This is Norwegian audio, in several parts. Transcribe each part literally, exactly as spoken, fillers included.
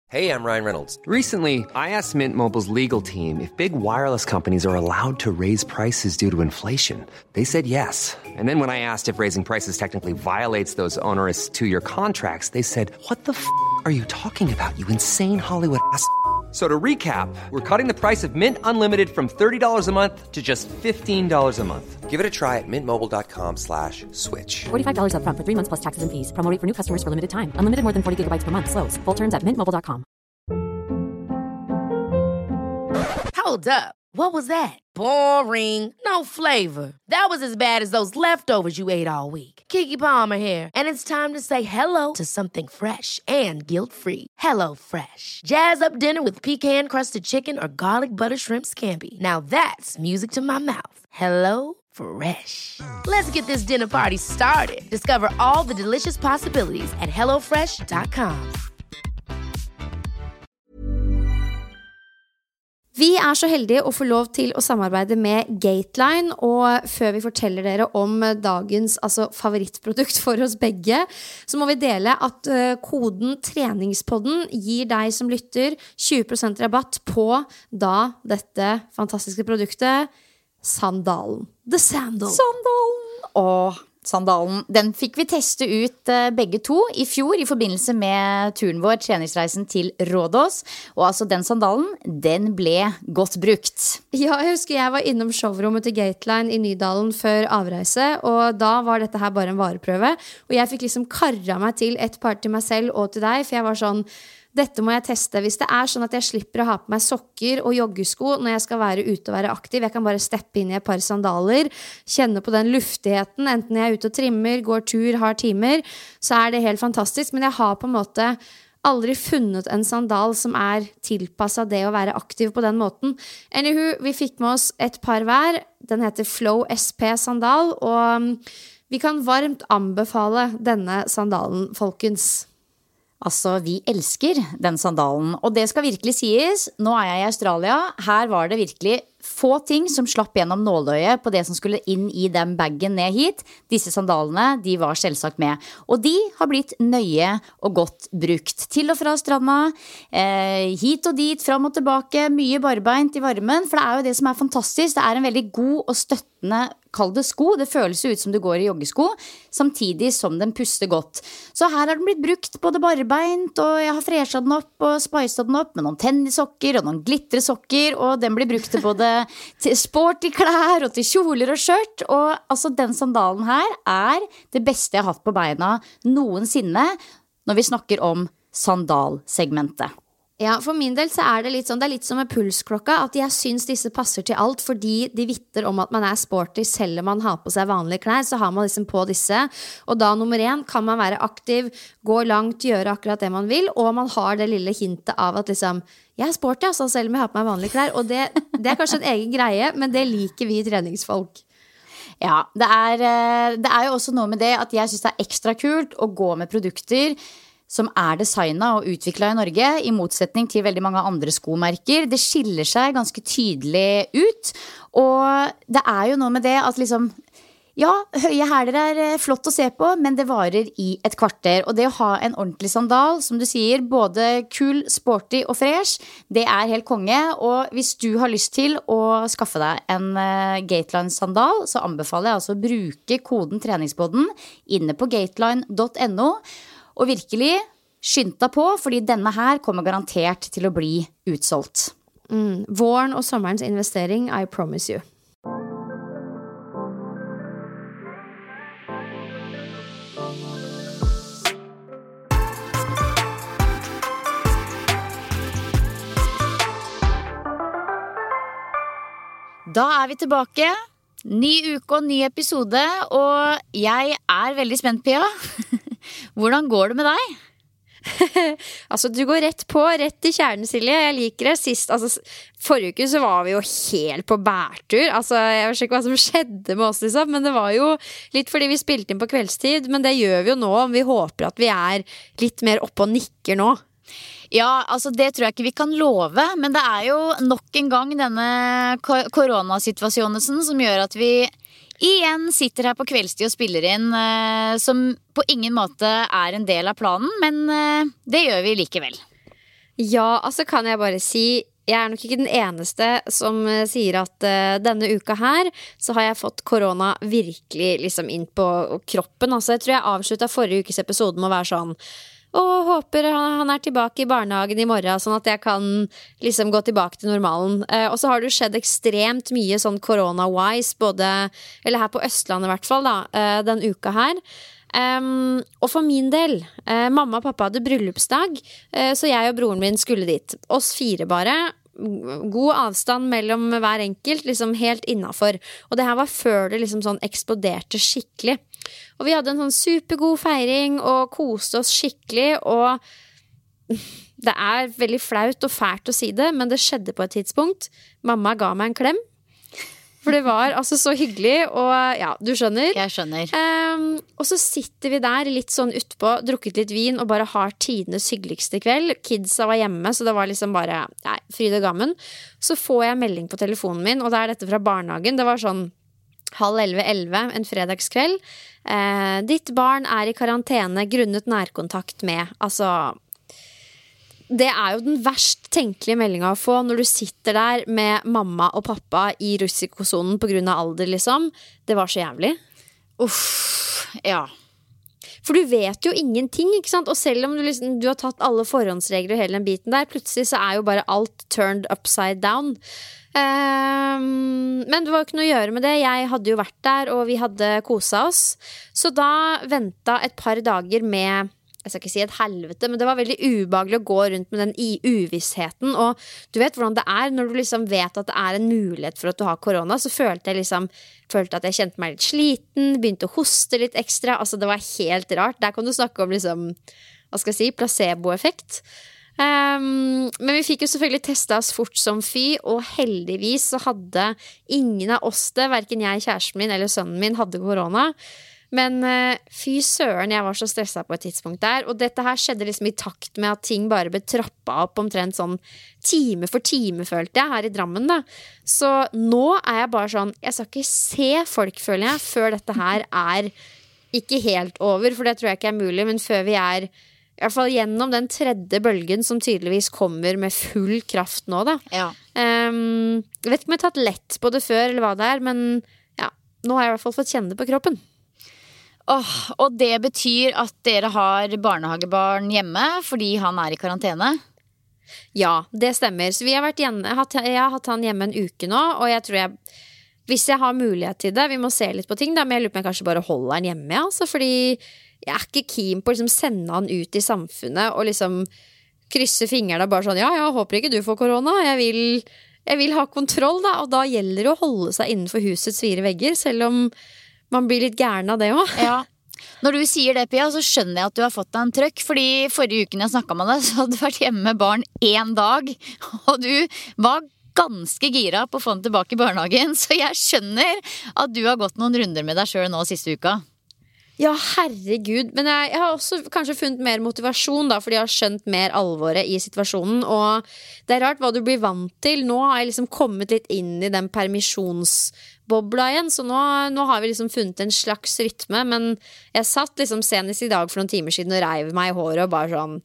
Hey, I'm Ryan Reynolds. Recently, I asked Mint Mobile's legal team if big wireless companies are allowed to raise prices due to inflation. They said yes. And then when I asked if raising prices technically violates those onerous two-year contracts, they said, what the f*** are you talking about, you insane Hollywood ass f- So to recap, we're cutting the price of Mint Unlimited from thirty dollars a month to just fifteen dollars a month. Give it a try at mintmobile.com slash switch. forty-five dollars up front for three months plus taxes and fees. Promo rate for new customers for limited time. Unlimited more than forty gigabytes per month. Slows full terms at mint mobile dot com. Hold up. What was that? Boring. No flavor. That was as bad as those leftovers you ate all week. Keke Palmer here, and it's time to say hello to something fresh and guilt-free. Hello Fresh. Jazz up dinner with pecan-crusted chicken or garlic butter shrimp scampi. Now that's music to my mouth. Hello Fresh. Let's get this dinner party started. Discover all the delicious possibilities at hello fresh dot com. Vi er så heldige å få lov til å samarbeide med Gateline, og før vi forteller dere om dagens altså, favorittprodukt for oss begge, så må vi dele at uh, koden treningspodden gir deg som lytter tjue prosent rabatt på da dette fantastiske produktet, sandalen. The Sandal. Sandalen! Åh, sandalen. Den fikk vi teste ut uh, begge to i fjor i forbindelse med turen vår, treningsreisen til Rådås. Og altså den sandalen, den ble godt brukt. Ja, jeg husker jeg var innom showrommet til Gateline i Nydalen før avreise, og da var dette her bare en vareprøve. Og jeg fikk liksom karra meg til et par til meg selv og til deg, for jeg var sånn, dette må jeg teste. Hvis det er sånn at jeg slipper å ha på meg sokker og joggesko når jeg skal være ute og være aktiv, jeg kan bare steppe inn i et par sandaler, kjenne på den luftigheten, enten jeg er ute og trimmer, går tur, har timer, så er det helt fantastisk. Men jeg har på en måte aldri funnet en sandal som er tilpasset det å være aktiv på den måten. Anywho, vi fikk med oss et par hver. Den heter Flow S P sandal, og vi kan varmt anbefale denne sandalen, folkens. Altså, vi elsker den sandalen, og det skal virkelig sies, nå er jeg i Australia, her var det virkelig få ting som slapp gjennom nåløyet på det som skulle inn i den baggen ned hit. Disse sandalene, de var selvsagt med, og de har blitt nøye og godt brukt. Til og fra stranda, eh, hit og dit, fram og tilbake, mye barbeint i varmen, for det er jo det som er fantastisk, det er en veldig god og støttende kall det sko, det føles ut som du går i joggesko, samtidig som den puster godt. Så her har den blitt brukt både barbeint, og jeg har freshet den opp og spicet den opp med noen tennissokker og noen glitresokker, og den blir brukt til både til sporty klær og til kjoler og skjørt, og altså den sandalen her er det beste jeg har hatt på beina noensinne når vi snakker om sandalsegmentet. Ja, for min del så er det litt sånn, det er litt som med pulsklokka, at jeg synes disse passer til alt, fordi de vitter om at man er sporty, selv om man har på seg vanlige klær, så har man liksom på disse, og da nummer én, kan man være aktiv, gå langt, gjøre akkurat det man vil, og man har det lille hintet av at liksom, jeg er sporty, altså, selv om jeg har på meg vanlige klær, og det, det er kanskje en egen greie, men det liker vi treningsfolk. Ja, det er, det er jo også noe med det at jeg synes det er ekstra kult å gå med produkter som er designet og utviklet i Norge, i motsetning til veldig mange andre skomerker. Det skiller seg ganske tydelig ut, og det er jo noe med det at liksom, ja, høye hæler er flott å se på, men det varer i et kvarter, og det å ha en ordentlig sandal, som du sier, både kul, sporty og fresh, det er helt konge, og hvis du har lyst til å skaffe deg en uh, Gateline sandal, så anbefaler jeg altså å bruke koden treningspodden inne på gateline punktum no, og virkelig skynd deg på, fordi denne her kommer garantert til å bli utsolgt. Mm, våren og sommerens investering, I promise you. Da er vi tilbake. Ny uke og ny episode, og jeg er veldig spent, Pia. Hvordan går det med deg? Altså, du går rett på, rett i kjernen, Silje. Jeg liker det. Sist, altså, forrige uke så var vi jo helt på bærtur. Altså, jeg vet ikke hva som skjedde med oss, liksom, men det var jo litt fordi vi spilte inn på kveldstid, men det gjør vi jo nå. Vi håper at vi er litt mer oppe og nikker nå. Ja, altså det tror jeg ikke vi kan love, men det er jo nok en gang denne koronasituasjonen som gjør at vi igjen sitter her på kveldstid og spiller inn, eh, som på ingen måte er en del av planen, men eh, det gjør vi likevel. Ja, altså kan jeg bare si jeg er nok ikke den eneste som uh, sier at uh, denne uka her så har jeg fått korona virkelig liksom inn på kroppen. Altså jeg tror jeg avsluttet forrige ukes episode med å være sånn og håper han er tilbake i barnehagen i morgen, sånn at jeg kan liksom gå tilbake til normalen. Uh, og så har det jo skjedd ekstremt mye sånn korona-wise, både, eller her på Østlandet i hvert fall, da, uh, den uka her. Um, og for min del, uh, mamma og pappa hadde bryllupsdag, uh, så jeg og broren min skulle dit. Oss fire bare. God avstand mellom hver enkelt, liksom helt innenfor. Og det her var før det liksom sånn eksploderte skikkelig. Og vi hadde en sånn supergod feiring og koste oss skikkelig, og det er veldig flaut og fælt å si det, men det skjedde på et tidspunkt. Mamma ga meg en klem. For det var altså så hyggelig, og ja, du skjønner. Jeg skjønner. Um, og så sitter vi der litt sånn utpå, drukket litt vin, og bare har tidenes hyggeligste kveld. Kidsa var hjemme, så det var liksom bare, nei, fryd og gammen. Så får jeg melding på telefonen min, og det er dette fra barnehagen. Det var sånn halv elleve, elleve, en fredagskveld. Uh, ditt barn er i karantene grunnet nærkontakt med, altså... Det er jo den verst tenkelige meldingen å få når du sitter der med mamma og pappa i risikosonen på grunn av alder, liksom. Det var så jævlig. Uff, ja. For du vet jo ingenting, ikke sant? Og selv om du, liksom, du har tatt alle forhåndsregler og hele den biten der, plutselig så er jo bare alt turned upside down. Um, men det var jo ikke noe å gjøre med det. Jeg hadde jo vært der, og vi hadde koset oss. Så da ventet et par dager med... Jeg skal ikke si et helvete, men det var veldig ubehagelig å gå rundt med den i uvissheten, og du vet hvordan det er når du liksom vet at det er en mulighet for at du har korona, så følte jeg liksom, følte at jeg kjente meg litt sliten, begynte å hoste litt ekstra, altså det var helt rart. Der kan du snakke om liksom, hva skal jeg si, placeboeffekt. Um, men vi fikk jo selvfølgelig testet oss fort som fy, og heldigvis så hadde ingen av oss det, hverken jeg, kjæresten min eller sønnen min hadde korona. Men uh, fy søren, jeg var så stresset på et tidspunkt der. Og dette her skjedde liksom i takt med at ting bare ble trappet opp omtrent sånn time for time, følte jeg, her i Drammen da. Så nå er jeg bare sånn, jeg skal ikke se folk, føler jeg, før dette her er ikke helt over, for det tror jeg ikke er mulig, men før vi er, i hvert fall gjennom den tredje bølgen som tydeligvis kommer med full kraft nå da. Ja. Um, jeg vet ikke om jeg har tatt lett på det før, eller hva det er, men ja, nå har jeg i hvert fall fått kjenne det på kroppen. Oh, og det betyr at dere har barnehagebarn hjemme fordi han er i karantene? Ja, det stemmer. Så vi har vært hjemme, jeg har hatt han hjemme en uke nå, og jeg tror jeg, hvis jeg har mulighet til det, vi må se litt på ting da, men jeg lurer på om jeg kanskje bare holder han hjemme, altså, fordi jeg er ikke keen på å liksom sende han ut i samfunnet og liksom krysse fingrene bare sånn, ja, jeg håper ikke du får korona, jeg vil, jeg vil ha kontroll da, og da gjelder det å holde seg innenfor husets fire vegger, selv om man blir litt gæren av det også. Ja. Når du sier det, Pia, så skjønner jeg at du har fått deg en trøkk. Fordi forrige uken jeg snakket med deg, så hadde du vært hjemme med barn én dag. Og du var ganske gira på å få den tilbake i barnehagen. Så jeg skjønner at du har gått noen runder med deg selv nå siste uka. Ja, herregud. Men jeg, jeg har også kanskje funnet mer motivasjon da, fordi jeg har skjønt mer alvoret i situasjonen. Og det er rart hva du blir vant til. Nå har jeg liksom kommet litt inn i den permisjonsbobla igjen, så nå, nå har vi liksom funnet en slags rytme. Men jeg satt liksom senest i dag for noen timer siden og reiv meg i håret og bare sånn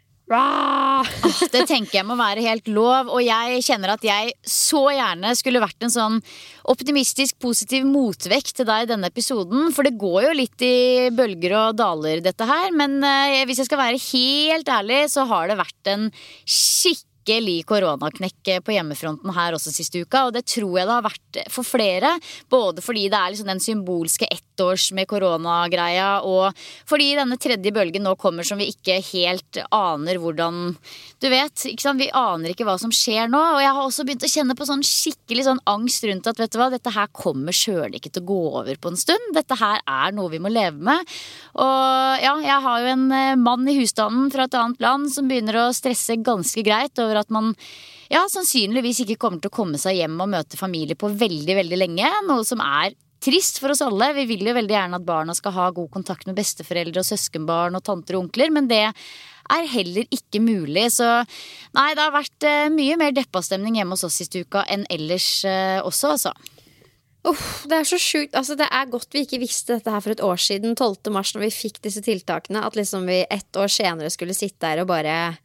Ah, det tenker jeg må være helt lov. Og jeg kjenner at jeg så gjerne skulle vært en sånn optimistisk, positiv motvekt til deg i denne episoden. For det går jo litt i bølger og daler dette her. Men eh, hvis jeg skal være helt ærlig, så har det vært en skikkelig koronaknekk på hjemmefronten her også siste uka. Og det tror jeg det har vært for flere. Både fordi det er liksom den symbolske ettårs med koronagreia, og fordi denne tredje bølgen nå kommer som vi ikke helt aner hvordan, du vet, ikke sant? Vi aner ikke hva som skjer nå. Og jeg har også begynt å kjenne på sånn skikkelig sånn angst rundt at, vet du hva, dette her kommer selv ikke til å gå over på en stund. Dette her er noe vi må leve med. Og ja, jeg har jo en mann i husstanden fra et annet land som begynner å stresse ganske greit over at man ja, sannsynligvis ikke kommer til å komme seg hjem og møte familie på veldig, veldig lenge. Noe som er trist for oss alle. Vi vil jo veldig gjerne at barna skal ha god kontakt med besteforeldre og søskenbarn og tanter og onkler, men det er heller ikke mulig. Så nei, det har vært uh, mye mer deppastemning hjemme hos oss siste uka enn ellers uh, også, altså. Uff, det er så sjukt. Altså, det er godt vi ikke visste dette her for et år siden, tolvte mars, når vi fikk disse tiltakene, at liksom vi ett år senere skulle sitte der og bare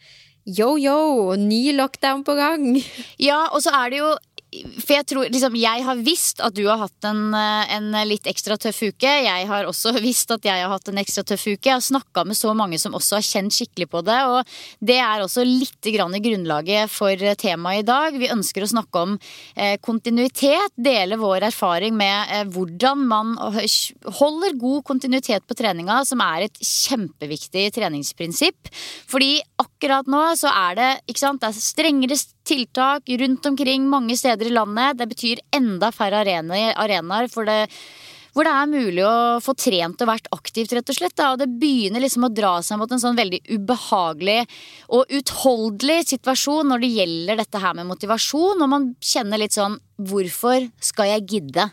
Yo, yo, ny lockdown på gang. Ja, og så er det jo For jeg tror, liksom, jeg har visst at du har hatt en, en litt ekstra tøff uke. Jeg har også visst at jeg har hatt en ekstra tøff uke. Jeg har snakket med så mange som også har kjent skikkelig på det, og det er også litt grann i grunnlaget for temaet i dag. Vi ønsker å snakke om eh, kontinuitet, dele vår erfaring med eh, hvordan man holder god kontinuitet på treninga, som er et kjempeviktig treningsprinsipp. Fordi akkurat nå så er det, ikke sant, det er strengere tiltak rundt omkring mange steder i landet. Det betyr enda færre arenaer, arenaer for det, hvor det er mulig å få trent og vært aktivt, rett og slett. Da. Og det begynner liksom å dra seg mot en sånn veldig ubehagelig og utholdelig situasjon når det gjelder dette her med motivasjon, og man kjenner litt sånn, hvorfor skal jeg gidde?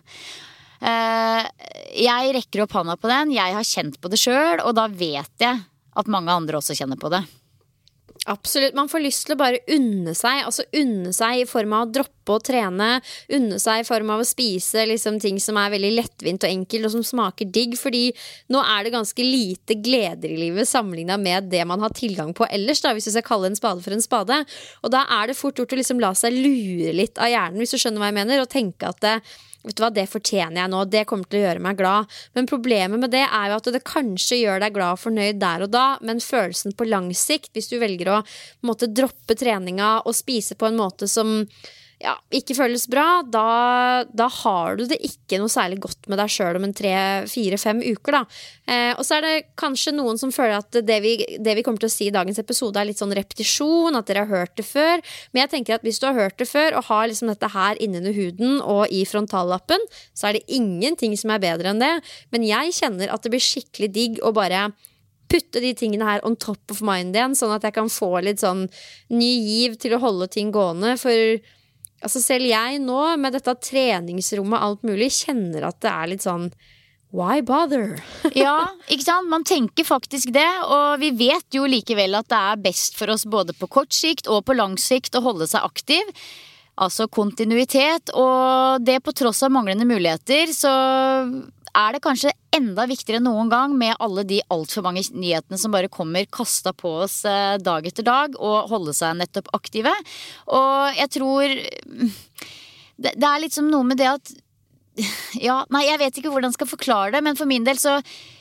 Jeg rekker opp hånda på den, jeg har kjent på det selv, og da vet jeg at mange andre også kjenner på det. Absolutt, man får lyst til å bare unne seg, altså unne seg i form av å droppe å trene, unne seg i form av å spise liksom ting som er veldig lettvint og enkelt og som smaker digg, fordi nå er det ganske lite gleder i livet sammenlignet med det man har tilgang på ellers, da, hvis du skal kalle en spade for en spade, og da er det fort gjort å liksom la seg lure litt av hjernen, hvis du skjønner hva jeg mener, og tenke at det vet du hva, det fortjener jeg nå, det kommer til å gjøre meg glad. Men problemet med det er jo at det kanskje gjør deg glad og fornøyd der og da, men følelsen på lang sikt, hvis du velger å måtte droppe treninga og spise på en måte som ja, ikke føles bra, da, da har du det ikke noe særlig godt med deg selv om en tre, fire, fem uker da. Eh, og så er det kanskje noen som føler at det vi, det vi kommer til å si i dagens episode er litt sånn repetisjon, at dere har hørt det før, men jeg tenker at hvis du har hørt det før og har liksom dette her innunder huden og i frontallappen, så er det ingenting som er bedre enn det, men jeg kjenner at det blir skikkelig digg å bare putte de tingene her on top of mind igjen, sånn at jeg kan få litt sånn ny giv til å holde ting gående, for altså selv jeg nå, med dette treningsrommet og alt mulig, kjenner at det er litt sånn why bother? Ja, ikke sant? Man tenker faktisk det, og vi vet jo likevel at det er best for oss både på kort sikt og på lang sikt å holde seg aktiv. Altså kontinuitet, og det på tross av manglende muligheter, så er det kanskje enda viktigere enn noen gang med alle de alt for mange nyhetene som bare kommer kastet på oss dag etter dag, og holde seg nettopp aktive. Og jeg tror det, det er liksom noe med det at ja, nei, jeg vet ikke hvordan jeg skal forklare det, men for min del så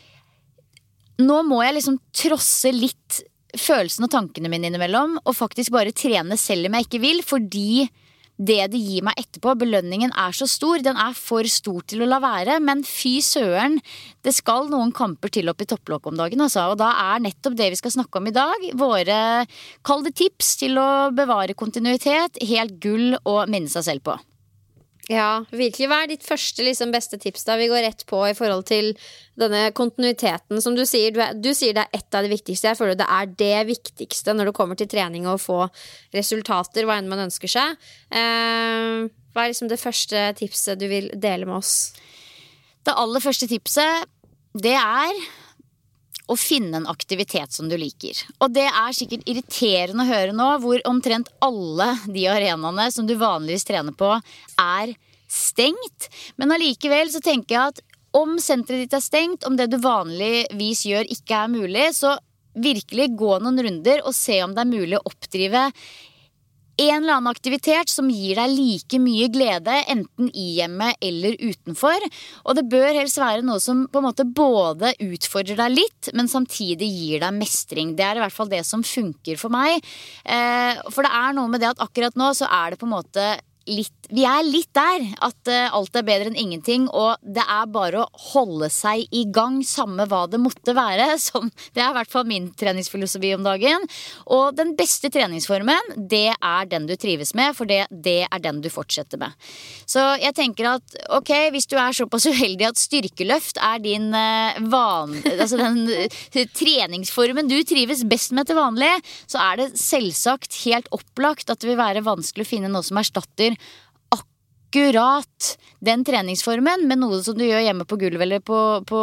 nå må jeg liksom trosse litt følelsen og tankene mine innimellom, og faktisk bare trene selv om jeg ikke vil, fordi det det gir meg etterpå, belønningen er så stor, den er for stor til å la være, men fy søren, det skal noen kamper til opp i topplokk om dagen, altså, og da er nettopp det vi skal snakke om i dag, våre, kall det tips til å bevare kontinuitet, helt gull å minne seg selv på. Ja, virkelig. Hva er ditt første liksom, beste tips da? Vi går rett på i forhold til denne kontinuiteten som du sier. Du, er, du sier det er ett av det viktigste. Jeg føler det er det viktigste når det kommer til trening og å få resultater, hva enn man ønsker seg. Eh, hva er liksom det første tipset du vil dele med oss? Det aller første tipset, det er å finne en aktivitet som du liker. Og det er sikkert irriterende å høre nå, hvor omtrent alle de arenaene som du vanligvis trener på er stengt. Men allikevel så tenker jeg at om senteret ditt er stengt, om det du vanligvis gjør ikke er mulig, så virkelig gå noen runder og se om det er mulig å oppdrive en eller annen aktivitet som gir deg like mye glede, enten i hjemmet eller utenfor. Og det bør helst være noe som på en måte både utfordrer deg litt, men samtidig gir deg mestring. Det er i hvert fall det som funker for meg. Eh, for det er noe med det at akkurat nå så er det på en måte litt, vi er litt der at uh, alt er bedre enn ingenting, og det er bare å holde seg i gang samme hva det måtte være, som, det er i hvert fall min treningsfilosofi om dagen, og den beste treningsformen, det er den du trives med, for det, det er den du fortsetter med. Så jeg tenker at ok, hvis du er såpass uheldig at styrkeløft er din uh, van, altså den uh, treningsformen du trives best med til vanlig, så er det selvsagt helt opplagt at det vil være vanskelig å finne noe som erstatter akkurat den treningsformen med noe som du gjør hjemme på gulvet eller på, på,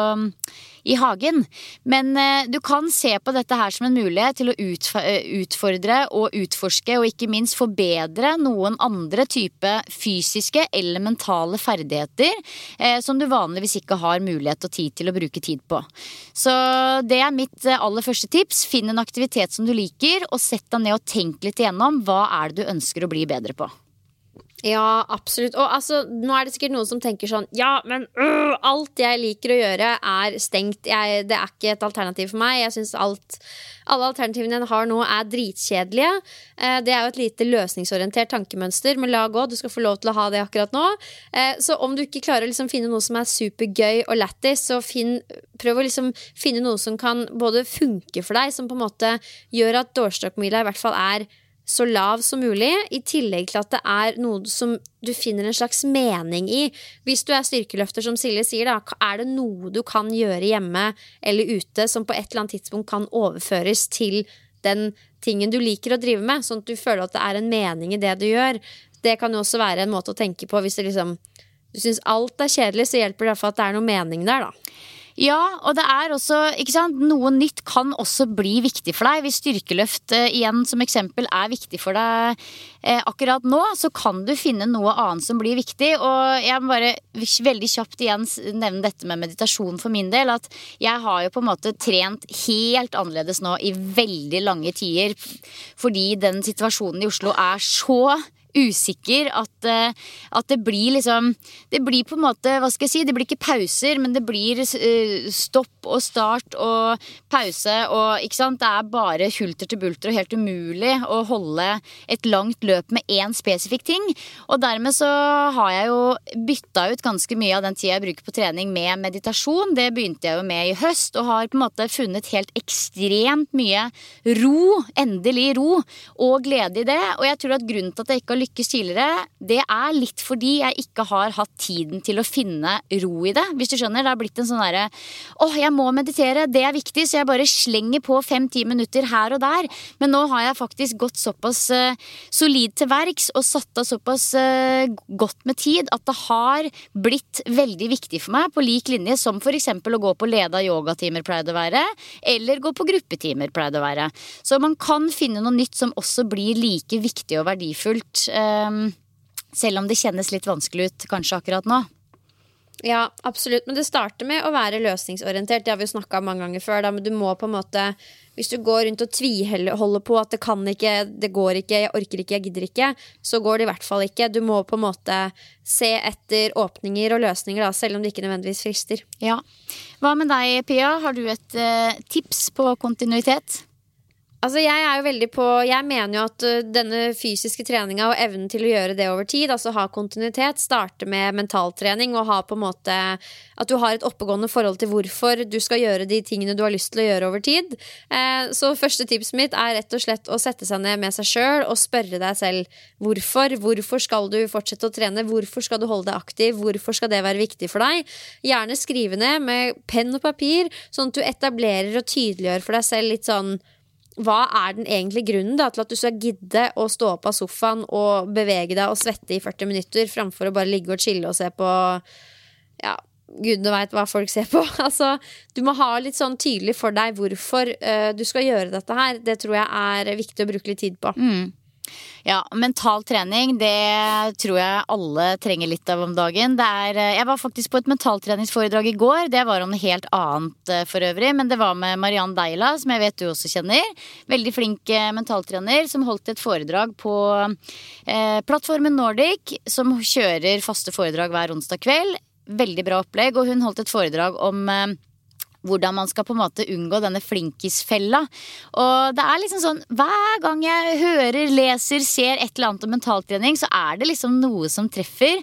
i hagen. Men eh, du kan se på dette her som en mulighet til å utfordre og utforske og ikke minst forbedre noen andre type fysiske eller mentale ferdigheter eh, som du vanligvis ikke har mulighet og tid til å bruke tid på. Så det er mitt aller første tips. Finn en aktivitet som du liker og sett deg ned og tenk litt igjennom hva er det du ønsker å bli bedre på. Ja, absolutt. Og altså, nå er det sikkert noen som tenker sånn, ja, men øh, alt jeg liker å gjøre er stengt. Jeg, det er ikke et alternativ for meg. Jeg synes alt, alle alternativene jeg har nå er dritkjedelige. Eh, det er jo et lite løsningsorientert tankemønster, men la gå, du skal få lov til å ha det akkurat nå. Eh, så om du ikke klarer å liksom finne noe som er supergøy og lættis, så finn, prøv å liksom finne noe som kan både funke for deg, som på en måte gjør at dårstokkmila i hvert fall er så lav som mulig, i tillegg til at det er noe som du finner en slags mening i. Hvis du er styrkeløfter, som Silje sier da, er det noe du kan gjøre hjemme eller ute som på et eller annet tidspunkt kan overføres til den tingen du liker å drive med, sånn at du føler at det er en mening i det du gjør. Det kan jo også være en måte å tenke på. Hvis det liksom, du synes alt er kjedelig, så hjelper det i hvert fall at det er noe mening der da. Ja, og det er også, ikke sant, noe nytt kan også bli viktig for deg. Hvis styrkeløft eh, igjen som eksempel er viktig for deg eh, akkurat nå, så kan du finne noe annet som blir viktig. Og jeg må bare veldig kjapt igjen nevne dette med meditasjon for min del, at jeg har jo på en måte trent helt annerledes nå i veldig lange tider, fordi den situasjonen i Oslo er så usikker at, at det blir liksom, det blir på en måte, hva skal jeg si, det blir ikke pauser, men det blir uh, stopp og start og pause, og ikke sant, det er bare hulter til bulter og helt umulig å holde et langt løp med en spesifik ting, og dermed så har jeg jo bytta ut ganske mye av den tiden jeg bruker på trening med meditasjon. Det begynte jeg jo med i høst, og har på en måte funnet helt ekstremt mye ro, endelig ro, og glede i det, og jeg tror at grunnen til at jeg ikke har lykkes tidligere, det er litt fordi jeg ikke har hatt tiden til å finne ro i det, hvis du skjønner. Det har blitt en sånn derre, åh, jeg må meditere, det er viktig, så jeg bare slenger på fem-ti minutter her og der, men nå har jeg faktisk gått såpass uh, solid til verks og satt av såpass uh, godt med tid at det har blitt veldig viktig for meg, på lik linje som for eksempel å gå på leda yogatimer pleier det å være, eller gå på gruppetimer pleier det å være. Så man kan finne noe nytt som også blir like viktig og verdifullt, Um, selv om det kjennes litt vanskelig ut kanskje akkurat nå. Ja, absolutt, men det starter med å være løsningsorientert. Det har vi jo snakket om mange ganger før da, men du må på en måte, hvis du går rundt og tviholder på at det kan ikke, det går ikke, jeg orker ikke, jeg gidder ikke, så går det i hvert fall ikke. Du må på en måte se etter åpninger og løsninger da, selv om det ikke nødvendigvis frister. Ja. Hva med deg, Pia? Har du et uh, tips på kontinuitet? Altså jeg er jo veldig på, jeg mener jo at uh, denne fysiske treninga og evnen til å gjøre det over tid, altså ha kontinuitet, starte med mentaltrening og ha på en måte at du har et oppegående forhold til hvorfor du skal gjøre de tingene du har lyst til å gjøre over tid. Eh, så første tipset mitt er rett og slett å sette seg ned med seg selv og spørre deg selv hvorfor. Hvorfor skal du fortsette å trene? Hvorfor skal du holde deg aktiv? Hvorfor skal det være viktig for deg? Gjerne skrive ned med penn og papir, sånn at du etablerer og tydeliggjør for deg selv litt sånn, hva er den egentlige grunnen da, til at du skal gidde å stå opp av sofaen og bevege deg og svette i førti minutter fremfor å bare ligge og chille og se på, ja, gudene vet hva folk ser på. Altså, du må ha litt sånn tydelig for deg hvorfor uh, du skal gjøre dette her. Det tror jeg er viktig å bruke litt tid på. Mm. Ja, mental trening, det tror jeg alle trenger litt av om dagen. Det er, jeg var faktisk på et mentaltreningsforedrag i går. Det var om noe helt annet for øvrig, men det var med Marianne Deila, som jeg vet du også kjenner. Veldig flink mentaltrener som holdt et foredrag på eh, plattformen Nordic, som kjører faste foredrag hver onsdag kveld. Veldig bra opplegg, og hun holdt et foredrag om eh, hvordan man skal på en måte unngå denne flinkisfella. Og det er liksom sånn, hver gang jeg hører, leser, ser et eller annet om mentaltrening, så er det liksom noe som treffer.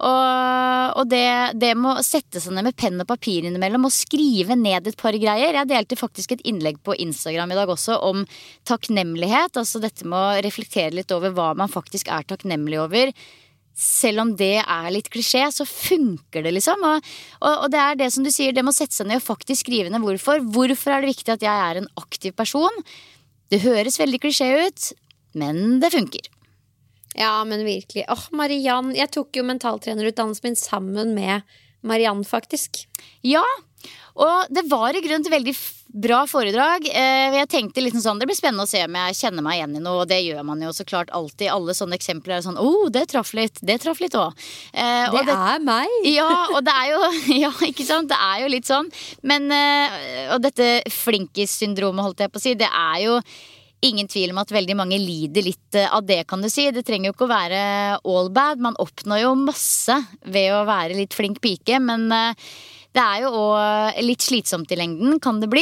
Og, og det, det må sette seg ned med penn og papir innimellom og skrive ned et par greier. Jeg delte faktisk et innlegg på Instagram i dag også om takknemlighet. Altså dette med å reflektere litt over hva man faktisk er takknemlig over. Selv om det er litt klisjé, så funker det liksom. Og, og, og det er det som du sier, det må sette seg ned og faktisk skrive ned hvorfor. Hvorfor er det viktig at jeg er en aktiv person? Det høres veldig klisjé ut, men det funker. Ja, men virkelig. Åh, Mariann, jeg tok jo mentaltrenerutdannelsen min sammen med Mariann, faktisk. Ja, og det var i grunn til veldig bra foredrag. Jeg tenkte litt sånn, det blir spennende å se om jeg kjenner meg igjen i noe, og det gjør man jo så klart alltid. Alle sånne eksempler er sånn, oh, det traff litt, det traff litt også. Det, det er meg. Ja, og det er jo, ja, ikke sant, det er jo litt sånn. Men, og dette flinkis-syndromet, holdt jeg på å si, det er jo ingen tvil om at veldig mange lider litt av det, kan du si. Det trenger jo ikke å være all bad. Man oppnår jo masse ved å være litt flink pike, men det er jo også litt slitsomt i lengden, kan det bli.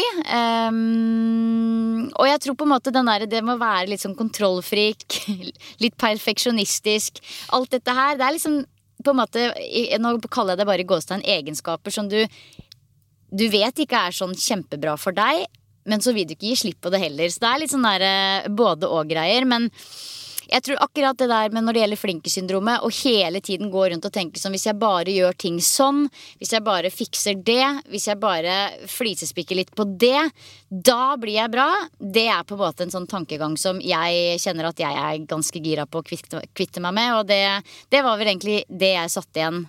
Um, og jeg tror på en måte den der, det må være litt sånn kontrollfrik, litt perfeksjonistisk. Alt dette her, det er liksom på en måte, nå kaller jeg det bare gåstein, egenskaper som du, du vet ikke er sånn kjempebra for deg, men så vil du ikke gi slipp på det heller. Så det er litt sånn der både og greier, men jeg tror akkurat det der med når det gjelder flinkesyndromet, og hele tiden gå rundt og tenke som hvis jeg bare gjør ting sånn, hvis jeg bare fikser det, hvis jeg bare flisespikker litt på det, da blir jeg bra. Det er på en måte en sånn tankegang som jeg kjenner at jeg er ganske gira på å kvitte, kvitte meg med, og det, det var vel egentlig det jeg satt igjen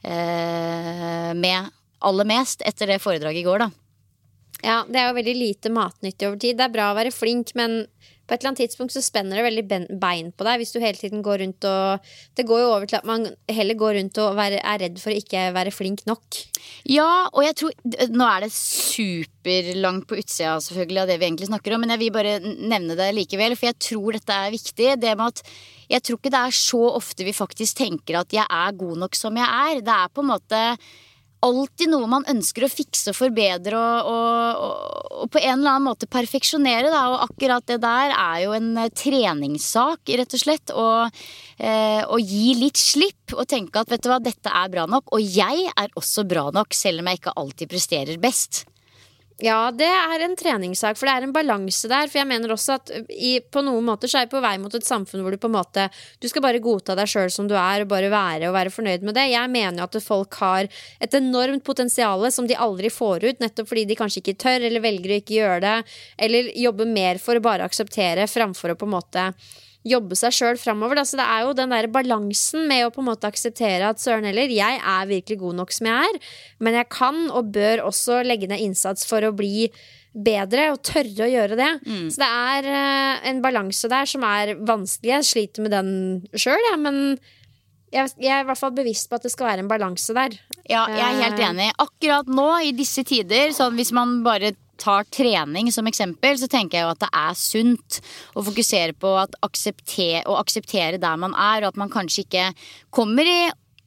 eh, med aller mest etter det foredraget i går, da. Ja, det er jo veldig lite matnyttig over tid. Det er bra å være flink, men på et eller annet tidspunkt så spenner det veldig bein på deg hvis du hele tiden går rundt og det går jo over til at man heller går rundt og være, er redd for å ikke være flink nok. Ja, og jeg tror nå er det superlangt på utsida selvfølgelig av det vi egentlig snakker om, men jeg vil bare nevne det likevel, for jeg tror dette er viktig. Det med at jeg tror ikke det er så ofte vi faktisk tenker at jeg er god nok som jeg er. Det er på en måte alltid noe man ønsker å fikse og forbedre og, og, og, og på en eller annen måte perfeksjonere da, og akkurat det der er jo en treningssak rett og slett, og, eh, og gi litt slipp og tenke at vet du hva, dette er bra nok, og jeg er også bra nok selv om jeg ikke alltid presterer best. Ja, det er en treningssak, for det er en balanse der, for jeg mener også at i, på noen måter så er jeg på vei mot et samfunn hvor du på en måte, du skal bare godta deg selv som du er, og bare være og være fornøyd med det. Jeg mener jo at folk har et enormt potensiale som de aldri får ut, nettopp fordi de kanskje ikke tør, eller velger å ikke gjøre det, eller jobbe mer for å bare akseptere, framfor å på en måte jobbe seg selv fremover. Så det er jo den der balansen med å på en måte akseptere at søren heller, jeg er virkelig god nok som jeg er, men jeg kan og bør også legge ned innsats for å bli bedre og tørre å gjøre det. Mm. Så det er uh, en balanse der som er vanskelig. Jeg sliter med den selv, ja, men jeg, jeg er i hvert fall bevisst på at det skal være en balanse der. Ja, jeg er helt enig. Akkurat nå, i disse tider, sånn hvis man bare tar trening som eksempel, så tenker jeg jo at det er sunt å fokusere på at akseptere, å akseptere der man er, og at man kanskje ikke kommer i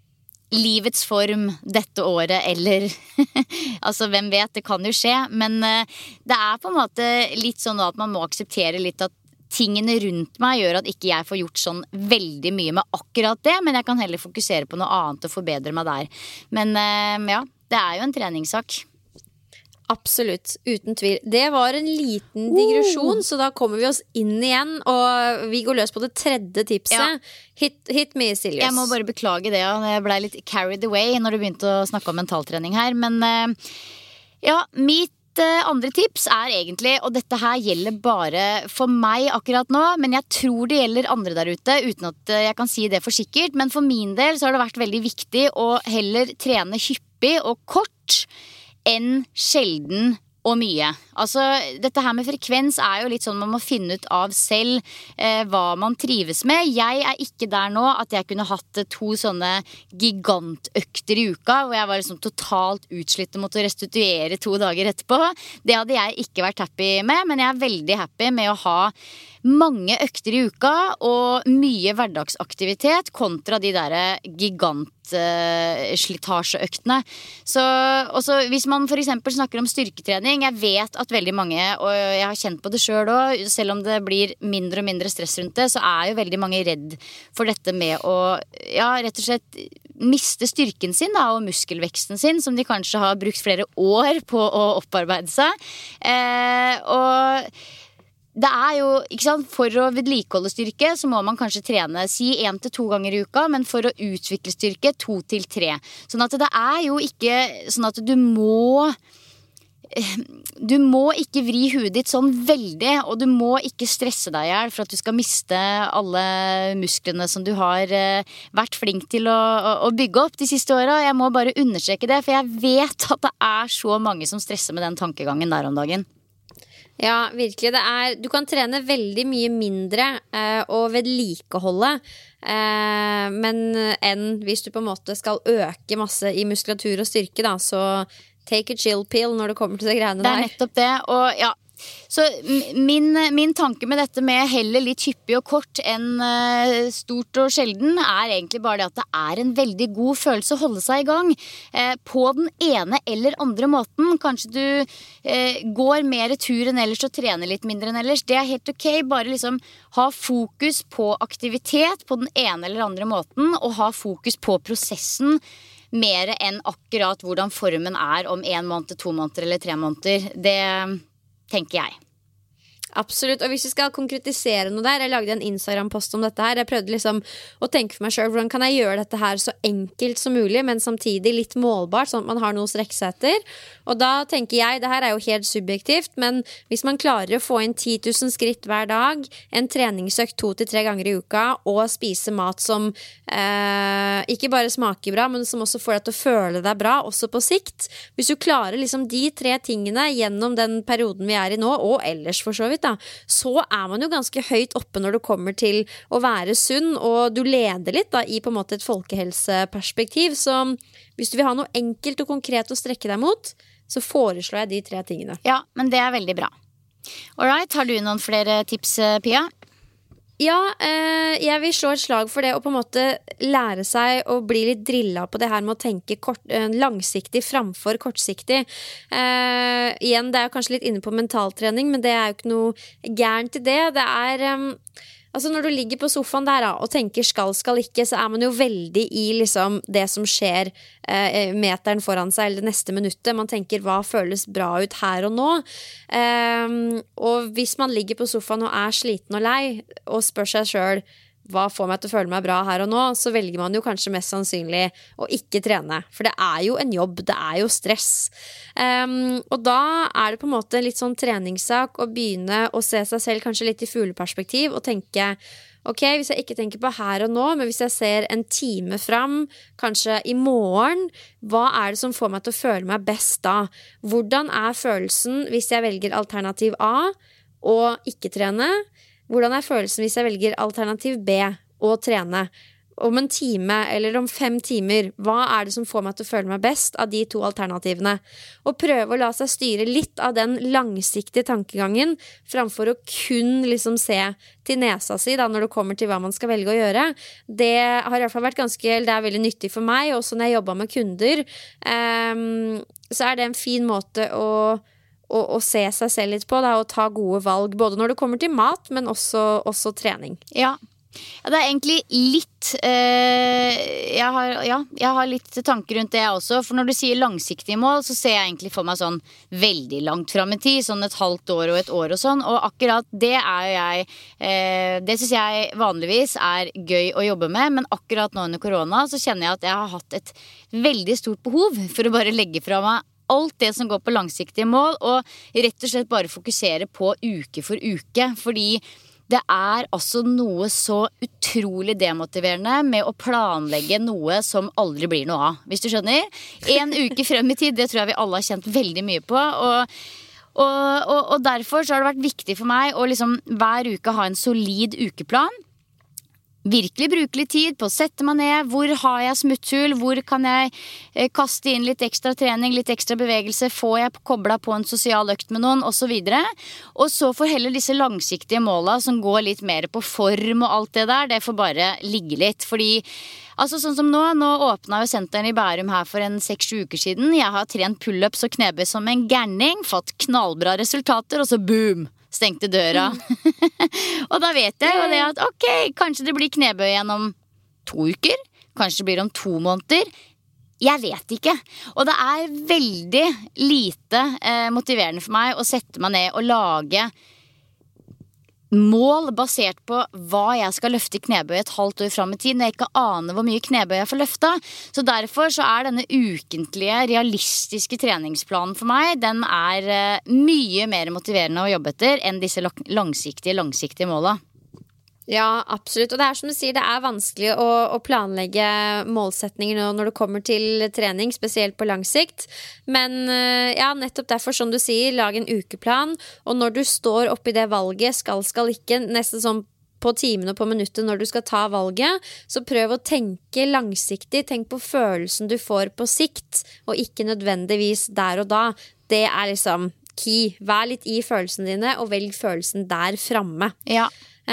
livets form dette året, eller altså hvem vet, det kan jo skje, men uh, det er på en måte litt sånn at man må akseptere litt at tingene rundt meg gjør at ikke jeg får gjort sånn veldig mye med akkurat det, men jeg kan heller fokusere på noe annet og forbedre meg der. Men uh, ja, det er jo en treningssak. Absolutt, uten tvil. Det var en liten digresjon, uh. så da kommer vi oss inn igjen, og vi går løs på det tredje tipset. Ja. Hit, hit me, Silje. Jeg må bare beklage det, jeg ble litt carried away når du begynte å snakke om mentaltrening her, men uh, ja, mitt uh, andre tips er egentlig, og dette her gjelder bare for meg akkurat nå, men jeg tror det gjelder andre der ute, uten at uh, jeg kan si det for sikkert, men for min del så har det vært veldig viktig å heller trene hyppig og kort enn sjelden og mye. Altså, dette her med frekvens er jo litt sånn man må finne ut av selv eh, hva man trives med. Jeg er ikke der nå at jeg kunne hatt to sånne gigantøkter i uka, hvor jeg var liksom totalt utslitt og måtte restituere to dager etterpå. Det hadde jeg ikke vært happy med, men jeg er veldig happy med å ha mange økter i uka og mye hverdagsaktivitet kontra de der gigantslitasjeøktene. Så også hvis man for eksempel snakker om styrketrening, jeg vet at veldig mange, og jeg har kjent på det selv også, selv om det blir mindre og mindre stress rundt det, så er jo veldig mange redd for dette med å, ja, rett og slett miste styrken sin da, og muskelveksten sin, som de kanskje har brukt flere år på å opparbeide seg. Eh, og det er jo, ikke sant, for å vedlikeholde styrke så må man kanskje trene si en til to ganger i uka, men for å utvikle styrke to til tre. Sånn at det er jo ikke sånn at du må du må ikke vri hudet ditt sånn veldig, og du må ikke stresse deg ihjel for at du skal miste alle musklene som du har eh, vært flink til å, å bygge opp de siste årene. Jeg må bare understreke det, for jeg vet at det er så mange som stresser med den tankegangen der om dagen. Ja, virkelig. Det er, du kan trene veldig mye mindre eh, og vedlikeholde, eh, men enn hvis du på en måte skal øke masse i muskulatur og styrke, da, så take a chill pill når det kommer til de greiene der. Det er nettopp det, og ja. Så min, min tanke med dette med heller litt hyppig og kort enn uh, stort og sjelden er egentlig bare det at det er en veldig god følelse å holde seg i gang uh, på den ene eller andre måten. Kanskje du uh, går mer tur enn ellers og trener litt mindre enn ellers. Det er helt ok, bare liksom ha fokus på aktivitet på den ene eller andre måten, og ha fokus på prosessen mer enn akkurat hvordan formen er om en måned, to måneder eller tre måneder. Det tenker jeg. Absolutt, og hvis vi skal konkretisere noe der, jeg lagde en Instagram-post om dette her, jeg prøvde liksom å tenke for meg selv, hvordan kan jeg gjøre dette her så enkelt som mulig, men samtidig litt målbart, sånn at man har noe å strekke seg etter, og da tenker jeg, det her er jo helt subjektivt, men hvis man klarer å få inn ti tusen skritt hver dag, en treningsøkt to til tre ganger i uka, og spise mat som eh, ikke bare smaker bra, men som også får deg til å føle deg bra, også på sikt, hvis du klarer liksom de tre tingene gjennom den perioden vi er i nå, og ellers for så vidt, da, så er man jo ganske høyt oppe når det kommer til å være sunn, og du leder litt da, i på en måte et folkehelseperspektiv, så hvis du vil ha noe enkelt og konkret å strekke deg mot, så foreslår jeg de tre tingene. Ja, men det er veldig bra. Alright, har du noen flere tips, Pia? Ja, eh, jeg vil slå et slag for det å på en måte lære seg å bli litt drillet på det her med å tenke kort, eh, langsiktig framfor kortsiktig. Eh, igjen, det er jo kanskje litt inne på mentaltrening, men det er jo ikke noe gærent i det. Det er... Eh, Altså når du ligger på sofaen der da, og tenker skal, skal ikke, så er man jo veldig i liksom det som skjer eh, meteren foran seg, eller det neste minuttet. Man tenker hva føles bra ut her og nå. Eh, og hvis man ligger på sofaen og er sliten og lei, og spør seg selv hva får meg til å føle meg bra her og nå, så velger man jo kanskje mest sannsynlig å ikke trene. For det er jo en jobb, det er jo stress. Um, og da er det på en måte litt sånn treningssak å begynne å se seg selv kanskje litt i fugleperspektiv og tenke, ok, hvis jeg ikke tenker på her og nå, men hvis jeg ser en time fram, kanskje i morgen, hva er det som får meg til å føle meg best da? Hvordan er følelsen hvis jeg velger alternativ A og ikke trene? Hvordan er følelsen hvis jeg velger alternativ B og trene? Om en time eller om fem timer, hva er det som får meg til å føle meg best av de to alternativene? Og prøve å la seg styre litt av den langsiktige tankegangen, framfor å kun liksom se til nesa si da, når det kommer til hva man skal velge å gjøre. Det har i hvert fall vært ganske, det er veldig nyttig for meg, også når jeg jobber med kunder, um, så er det en fin måte å Og, og se seg selv litt på da, og ta gode valg, både når det kommer til mat, men også, også trening. Ja. Ja, det er egentlig litt eh, jeg, har, ja, jeg har litt tanker rundt det også. For når du sier langsiktige mål, så ser jeg egentlig for meg sånn veldig langt frem i tid, sånn et halvt år og et år og sånn. Og akkurat det er jo jeg eh, det synes jeg vanligvis er gøy å jobbe med. Men akkurat nå under korona så kjenner jeg at jeg har hatt et veldig stort behov for å bare legge fra meg alt det som går på langsiktige mål, og rett og slett bare fokusere på uke for uke, fordi det er altså noe så utrolig demotiverende med å planlegge noe som aldri blir noe av, hvis du skjønner. En uke frem i tid, det tror jeg vi alle har kjent veldig mye på, og, og, og, og derfor så har det vært viktig for meg å liksom hver uke ha en solid ukeplan. Virkelig bruke litt tid på å sette meg ned. Hvor har jeg smutthull? Hvor kan jeg eh, kaste inn litt ekstra trening, litt ekstra bevegelse? Får jeg koblet på en sosial økt med noen? Og så videre. Og så får heller disse langsiktige måla som går litt mer på form og alt det der, det får bare ligge litt. Fordi, altså sånn som nå, nå åpnet jo senteren i Bærum her for en seks-sju uker siden. Jeg har trent pull-ups og knebøy som en gærning, fått knallbra resultater, og så boom! Stengte døra. Og da vet jeg jo det at ok, kanskje det blir knebøy igjen om to uker, kanskje det blir om to måneder. Jeg vet ikke. Og det er veldig lite eh, motiverende for meg å sette meg ned og lage mål basert på hva jeg skal løfte i knebøy et halvt år frem i tid, når jeg ikke aner hvor mye knebøy jeg får løfta. Så derfor så er denne ukentlige, realistiske treningsplanen for meg, den er uh, mye mer motiverende å jobbe etter enn disse langsiktige, langsiktige måla. Ja, absolutt. Og det er som du sier, det er vanskelig å, å planlegge målsetninger nå når det kommer til trening, spesielt på lang sikt. Men ja, nettopp derfor, som du sier, lag en ukeplan. Og når du står oppi det valget, skal, skal ikke, nesten sånn på timen og på minuttet når du skal ta valget, så prøv å tenke langsiktig. Tenk på følelsen du får på sikt, og ikke nødvendigvis der og da. Det er liksom key. Vær litt i følelsene dine, og velg følelsen der framme. Ja.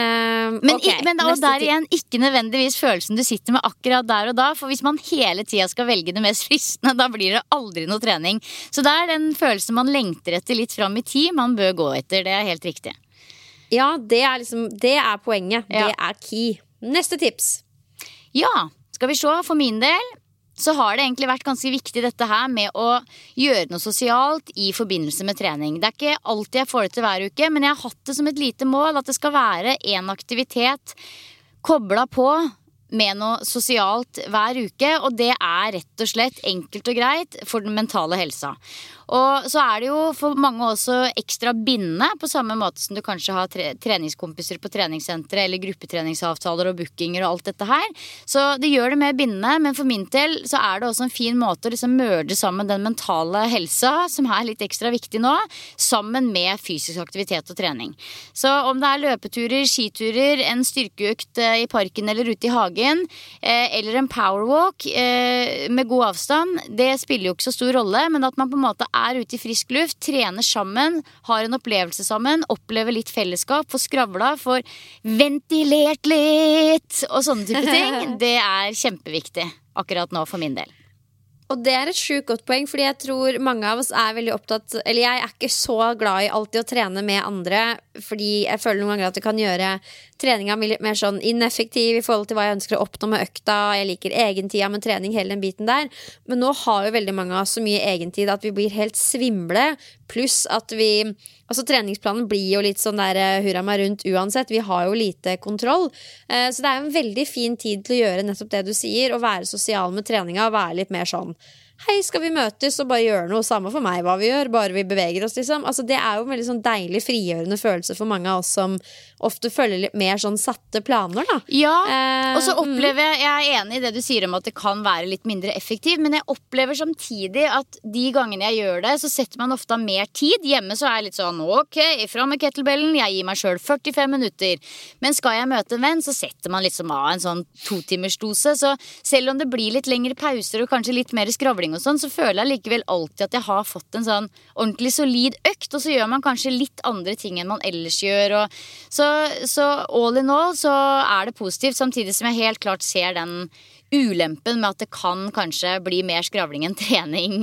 Um, men, okay, men og der igjen, ikke nødvendigvis følelsen du sitter med akkurat der og da. For hvis man hele tiden skal velge det mest fristende, da blir det aldri noe trening. Så det er den følelsen man lengter etter litt fram i tid man bør gå etter. Det er helt riktig. Ja, det er, liksom, det er poenget. Ja. Det er key. Neste tips. Ja, skal vi se. For min del så har det egentlig vært ganske viktig dette her med å gjøre noe sosialt i forbindelse med trening. Det er ikke alltid jeg får det til hver uke, men jeg har hatt det som et lite mål at det skal være en aktivitet koblet på med noe sosialt hver uke, og det er rett og slett enkelt og greit for den mentale helsa. Og så er det jo for mange også ekstra bindende, på samme måte som du kanskje har tre- treningskompiser på treningssentre eller gruppetreningsavtaler og bookinger og alt dette her. Så det gjør det mer bindende, men for min del så er det også en fin måte å liksom merge sammen den mentale helsa, som er litt ekstra viktig nå, sammen med fysisk aktivitet og trening. Så om det er løpeturer, skiturer, en styrkeøkt i parken eller ute i hagen, eller en powerwalk med god avstand, det spiller jo ikke så stor rolle, men at man på en måte er ute i frisk luft, trener sammen, har en opplevelse sammen, opplever litt fellesskap, får skravla, får ventilert litt, og sånne type ting. Det er kjempeviktig akkurat nå for min del. Og det er et sjukt godt poeng, fordi jeg tror mange av oss er veldig opptatt, eller jeg er ikke så glad i alltid å trene med andre, fordi jeg føler noen ganger at det kan gjøre treninga litt mer sånn ineffektiv i forhold til hva jeg ønsker å oppnå med økta. Jeg liker egentida med trening, hele den biten der. Men nå har jo veldig mange av oss så mye egentid at vi blir helt svimle, pluss at vi, altså treningsplanen blir jo litt sånn der hurra meg rundt uansett. Vi har jo lite kontroll. Så det er en veldig fin tid til å gjøre nettopp det du sier, å være sosial med treninga og være litt mer sånn hei, skal vi møtes og bare gjøre noe samme for meg hva vi gjør, bare vi beveger oss liksom. Altså det er jo en veldig sånn deilig frigjørende følelse for mange av oss som ofte følger litt mer sånn satte planer da. Ja, eh, og så opplever jeg, jeg er enig i det du sier om at det kan være litt mindre effektiv, men jeg opplever samtidig at de gangene jeg gjør det, så setter man ofte mer tid. Hjemme så er jeg litt sånn, ok, ifra med kettlebellen, jeg gir meg selv førtifem minutter. Men skal jeg møte en venn, så setter man liksom av en sånn to timers dose. Så selv om det blir litt lengre pauser og kanskje litt mer skravling og sånn, så føler jeg likevel alltid at jeg har fått en sånn ordentlig solid økt, og så gjør man kanskje litt andre ting enn man ellers gjør. Og så, så all in all så er det positivt, samtidig som jeg helt klart ser den ulempen med at det kan kanskje bli mer skravling enn trening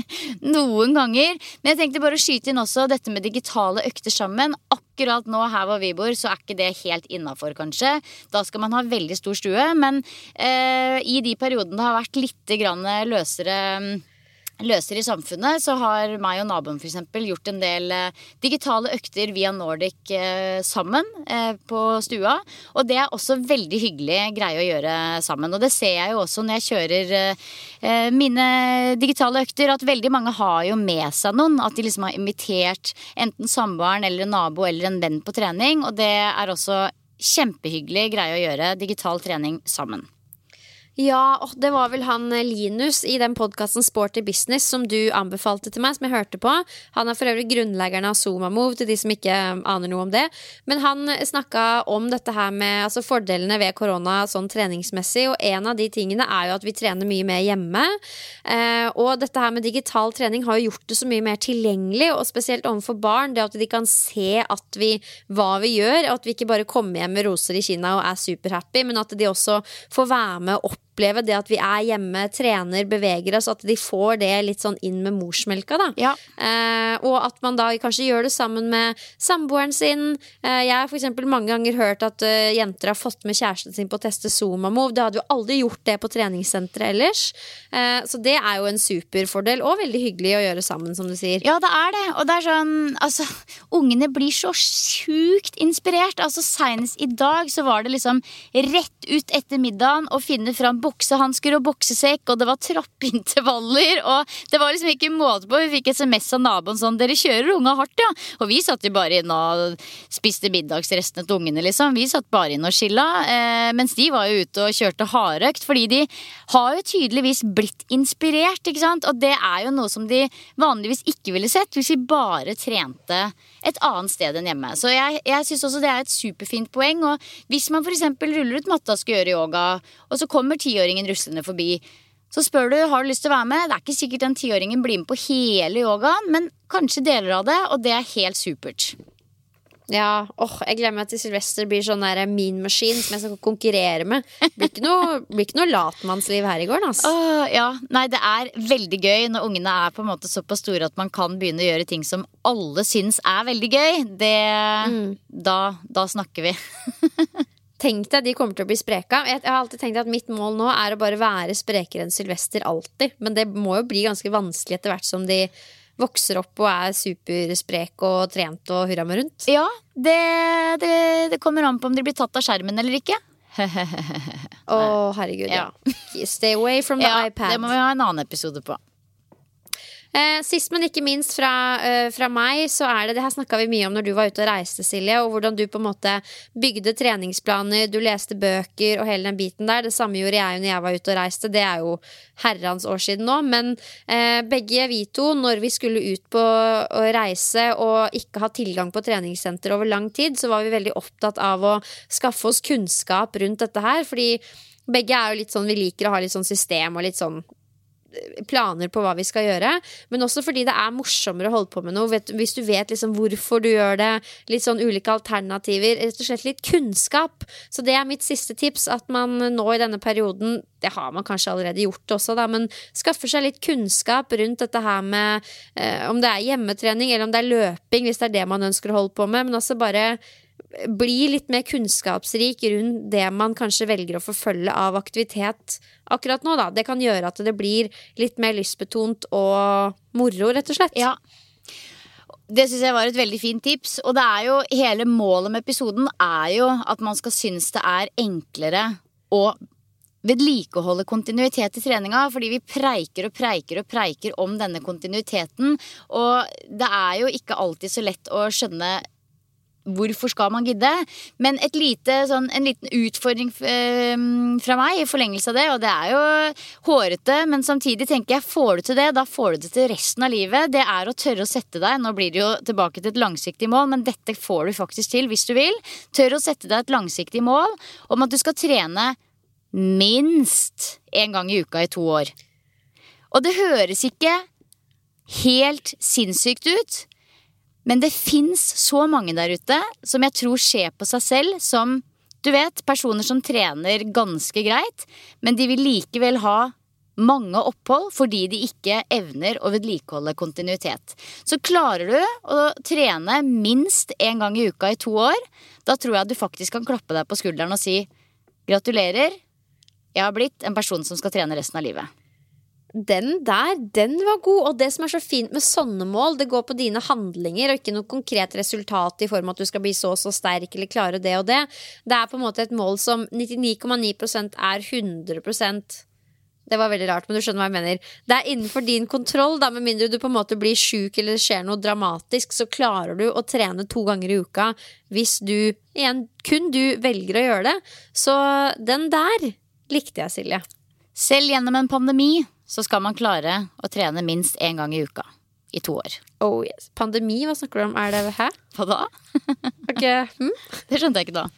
noen ganger. Men jeg tenkte bare å skyte inn også dette med digitale økter sammen. Akkurat nå her hvor vi bor så er ikke det helt innenfor kanskje. Da skal man ha veldig stor stue, men eh, i de periodene det har vært litt grann løsere løser i samfunnet, så har meg og naboen for eksempel gjort en del eh, digitale økter via Nordic eh, sammen eh, på stua, og det er også veldig hyggelig greie å gjøre sammen, og det ser jeg jo også når jeg kjører eh, mine digitale økter, at veldig mange har jo med seg noen, at de liksom har invitert enten samboeren eller en nabo eller en venn på trening, og det er også kjempehyggelig greie å gjøre digital trening sammen. Ja, og det var vel han Linus i den podcasten Sporty Business som du anbefalte til meg, som jeg hørte på. Han er for øvrig grunnleggeren av Zuma Move, til de som ikke aner noe om det. Men han snakket om dette her med altså fordelene ved korona sånn treningsmessig, og en av de tingene er jo at vi trener mye mer hjemme. Eh, og dette her med digital trening har jo gjort det så mye mer tilgjengelig, og spesielt overfor barn, det at de kan se at vi, hva vi gjør, at vi ikke bare kommer hjem med roser i kinna og er superhappy, men at de også får være med opp oppleve det at vi er hjemme, trener, beveger oss, at de får det litt sånn inn med morsmelka da. Ja. Eh, og at man da kanskje gjør det sammen med samboeren sin. Eh, jeg har for eksempel mange ganger hørt at uh, jenter har fått med kjæresten sin på å teste Zuma Move. Det hadde jo aldri gjort det på treningssenteret ellers. Eh, så det er jo en superfordel, og veldig hyggelig å gjøre sammen, som du sier. Ja, det er det, og det er sånn, altså, ungene blir så sjukt inspirert. Altså, senest i dag så var det liksom rett ut etter middagen å finne fram boksehansker og boksesekk, og det var trappintervaller, og det var liksom ikke måte på. Vi fikk et sms av naboen sånn, dere kjører unga hardt, ja. Og vi satt jo bare inn og spiste middagsrestene til ungene, liksom. Vi satt bare inn og skilla, eh, mens de var jo ute og kjørte hardøkt, fordi de har jo tydeligvis blitt inspirert, ikke sant? Og det er jo noe som de vanligvis ikke ville sett hvis vi bare trente et annet sted enn hjemme. Så jeg, jeg synes også det er et superfint poeng, og hvis man for eksempel ruller ut matta og skal gjøre yoga, og så kommer tiåringen ruslende forbi, så spør du, har du lyst til å være med? Det er ikke sikkert den tiåringen blir med på hele yogaen, men kanskje deler av det, og det er helt supert. Ja, åh, jeg glemmer at til Sylvester blir sånn der mean machine som jeg skal konkurrere med. Blir ikke noe, blir ikke noe latmannsliv her i gården, altså. Åh, ja, nei, det er veldig gøy når ungene er på en måte såpass store at man kan begynne å gjøre ting som alle syns er veldig gøy. Det, mm. da, da snakker vi. Tenk deg, de kommer til å bli spreka. Jeg, jeg har alltid tenkt at mitt mål nå er å bare være sprekere enn Sylvester alltid. Men det må jo bli ganske vanskelig etter hvert som de vokser opp og er supersprek og trent og hurra med rundt. Ja, det, det, det kommer an på om de blir tatt av skjermen eller ikke. Å, herregud, ja. ja. Stay away from the ja, iPad. Det må vi ha en annen episode på. Eh, sist, men ikke minst fra, uh, fra meg, så er det, det her snakket vi mye om når du var ute og reiste, Silje, og hvordan du på en måte bygde treningsplaner, du leste bøker og hele den biten der. Det samme gjorde jeg når jeg var ute og reiste, det er jo herrens år siden nå, men eh, begge vi to, når vi skulle ut på å reise og ikke ha tilgang på treningssenter over lang tid, så var vi veldig opptatt av å skaffe oss kunnskap rundt dette her, fordi begge er jo litt sånn, vi liker å ha litt sånn system og litt sånn planer på hva vi skal gjøre, men også fordi det er morsommere å holde på med noe. Vet, hvis du vet liksom hvorfor du gjør det, litt sånn ulike alternativer, rett og slett litt kunnskap. Så det er mitt siste tips, at man nå i denne perioden, det har man kanskje allerede gjort også da, men skaffer seg litt kunnskap rundt dette her med eh, om det er hjemmetrening eller om det er løping, hvis det er det man ønsker å holde på med, men også bare bli litt mer kunnskapsrik rundt det man kanskje velger å forfølge av aktivitet akkurat nå da. Det kan gjøre at det blir litt mer lystbetont og moro, rett og slett. Ja, det synes jeg var et veldig fint tips. Og det er jo, hele målet med episoden er jo at man skal synes det er enklere å vedlikeholde kontinuitet i treninga, fordi vi preiker og preiker og preiker om denne kontinuiteten, og det er jo ikke alltid så lett å skjønne hvorfor skal man gidde? Men et lite, sånn, en liten utfordring fra meg i forlengelse av det, og det er jo hårete, men samtidig tenker jeg, får du til det, da får du det til resten av livet. Det er å tørre å sette deg, nå blir det jo tilbake til et langsiktig mål, men dette får du faktisk til hvis du vil. Tørre å sette deg et langsiktig mål om at du skal trene minst en gang i uka i to år. Og det høres ikke helt sinnssykt ut, men det finnes så mange der ute som jeg tror ser på seg selv som, du vet, personer som trener ganske greit, men de vil likevel ha mange opphold fordi de ikke evner å vedlikeholde kontinuitet. Så klarer du å trene minst en gang i uka i to år, da tror jeg du faktisk kan klappe deg på skulderen og si gratulerer, jeg har blitt en person som skal trene resten av livet. Den der, den var god, og det som er så fint med sånne mål, det går på dine handlinger og ikke noe konkret resultat i form av at du skal bli så så sterk eller klare det og det. Det er på en måte et mål som nittini komma ni prosent er hundre prosent. Det var veldig rart, men du skjønner hva jeg mener. Det er innenfor din kontroll, da, med mindre du på en måte blir syk eller det skjer noe dramatisk, så klarer du å trene to ganger i uka hvis du, igjen, kun du velger å gjøre det. Så den der likte jeg, Silje. Selv gjennom en pandemi så skal man klare å trene minst en gang i uka i to år. Oh yes. Pandemi, hva snakker du om? Er det her? Hva da? Okay. Hm? Det skjønte jeg ikke da.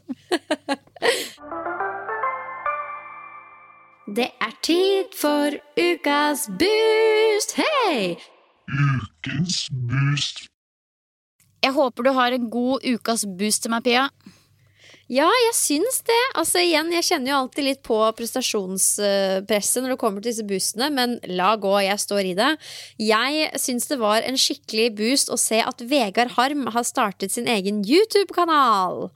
Det er tid for ukas boost. Hei! Ukens boost. Jeg håper du har en god ukas boost til meg, Pia. Ja, jeg syns det. Altså igjen, jeg kjenner jo alltid litt på prestasjonspresset når det kommer til disse boostene, men la gå, jeg står i det. Jeg syns det var en skikkelig boost å se at Vegard Harm har startet sin egen YouTube-kanal.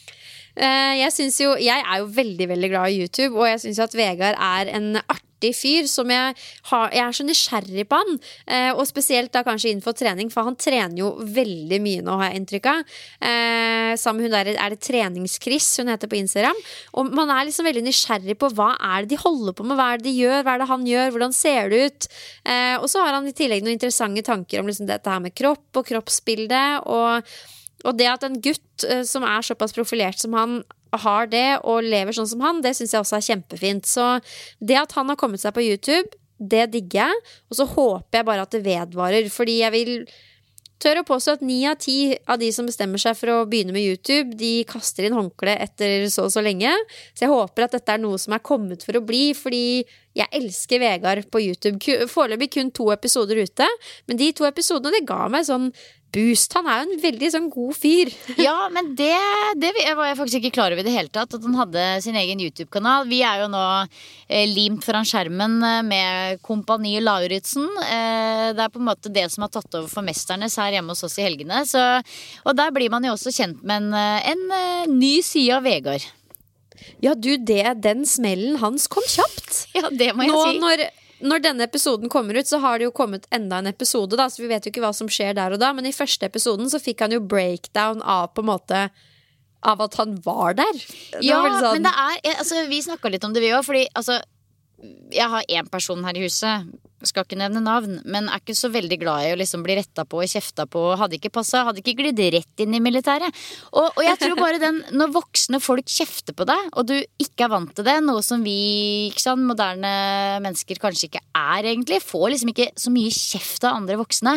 Jeg synes jo, jeg er jo veldig, veldig glad i YouTube, og jeg synes jo at Vegard er en artig fyr som jeg, har, jeg er så nysgjerrig på han, eh, og spesielt da kanskje innenfor trening, for han trener jo veldig mye nå, har jeg inntrykk av. Eh, sammen med hun der er det Treningskris, hun heter på Instagram, og man er liksom veldig nysgjerrig på hva er det de holder på med, hva er det de gjør, hva er det han gjør, hvordan ser det ut, eh, og så har han i tillegg noen interessante tanker om liksom dette her med kropp og kroppsbilde, og Og det at en gutt uh, som er såpass profilert som han har det, og lever sånn som han, det synes jeg også er kjempefint. Så det at han har kommet seg på YouTube, det digger jeg. Og så håper jeg bare at det vedvarer, fordi jeg vil tørre å påstå at ni av ti av de som bestemmer seg for å begynne med YouTube, de kaster inn håndkle etter så og så lenge. Så jeg håper at dette er noe som er kommet for å bli, fordi jeg elsker Vegard på YouTube. Foreløpig kun to episoder ute, men de to episodene, det ga meg sånn boost. Han er jo en veldig sånn god fyr. Ja, men det, det var jeg faktisk ikke klar over i det hele tatt, at han hadde sin egen YouTube-kanal. Vi er jo nå eh, limt foran skjermen med Kompani Lauritzen. Eh, det er på en måte det som har tatt over for Mesternes her hjemme hos oss i helgene. Så, og der blir man jo også kjent med en, en, en ny side av Vegard. Ja, du, det, den smellen hans kom kjapt. Ja, det må jeg nå, si. Når Når denne episoden kommer ut, så har det jo kommet enda en episode da, så vi vet jo ikke hva som skjer der og da, men i første episoden så fikk han jo breakdown av på en måte av at han var der. Det ja, var sånn... men det er altså, vi snakket litt om det vi også, fordi altså, jeg har en person her i huset, skal ikke nevne navn, men er ikke så veldig glad i å liksom bli rettet på og kjefta på, hadde ikke passet, hadde ikke glidd rett inn i militæret. Og, og jeg tror bare den, når voksne folk kjefter på deg, og du ikke er vant til det, noe som vi, ikke sant, moderne mennesker kanskje ikke er egentlig, får liksom ikke så mye kjeft av andre voksne.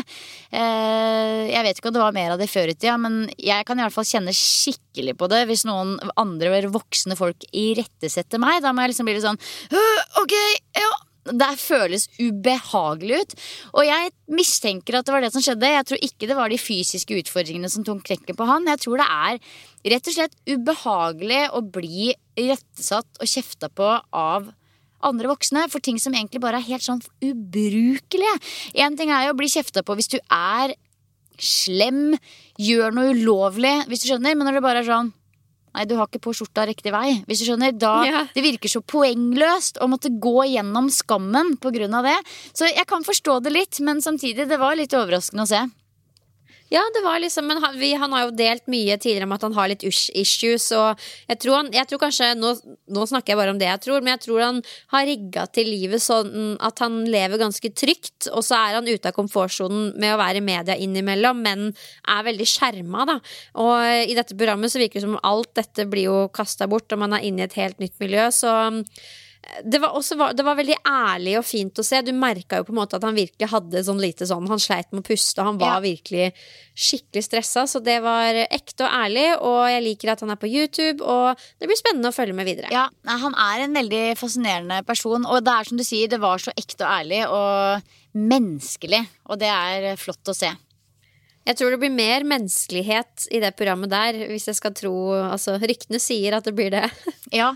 Eh, jeg vet ikke om det var mer av det før i tida, men jeg kan i hvert fall kjenne skikkelig på det hvis noen andre voksne folk irettesetter meg. Da må jeg liksom bli litt sånn, ok, ja, det føles ubehagelig ut. Og jeg mistenker at det var det som skjedde. Jeg tror ikke det var de fysiske utfordringene som tok knekken på han. Jeg tror det er rett og slett ubehagelig å bli rettesatt og kjefta på av andre voksne for ting som egentlig bare er helt sånn ubrukelige. En ting er jo å bli kjefta på hvis du er slem, gjør noe ulovlig, hvis du skjønner, men når det bare er sånn nei, du har ikke på skjorta riktig vei. Hvis du skjønner, da ja. Det virker så poengløst å måtte gå gjennom skammen på grunn av det. Så jeg kan forstå det litt, men samtidig, det var litt overraskende å se. Ja, det var liksom, men han, vi, han har jo delt mye tidligere om at han har litt issues, og jeg tror, han, jeg tror kanskje, nå, nå snakker jeg bare om det jeg tror, men jeg tror han har rigget til livet sånn at han lever ganske trygt, og så er han ute av komfortzonen med å være i media innimellom, men er veldig skjermet da, og i dette programmet så virker det som om alt dette blir jo kastet bort, og man er inne i et helt nytt miljø, så det var, også, det var veldig ærlig og fint å se. Du merket jo på en måte at han virkelig hadde sånn lite sånn, han sleit med å puste, han var ja. Virkelig skikkelig stresset, så det var ekte og ærlig, og jeg liker at han er på YouTube, og det blir spennende å følge med videre. Ja, han er en veldig fascinerende person, og det er som du sier, det var så ekte og ærlig og menneskelig, og det er flott å se. Jeg tror det blir mer menneskelighet i det programmet der, hvis jeg skal tro, altså ryktene sier at det blir det. Ja.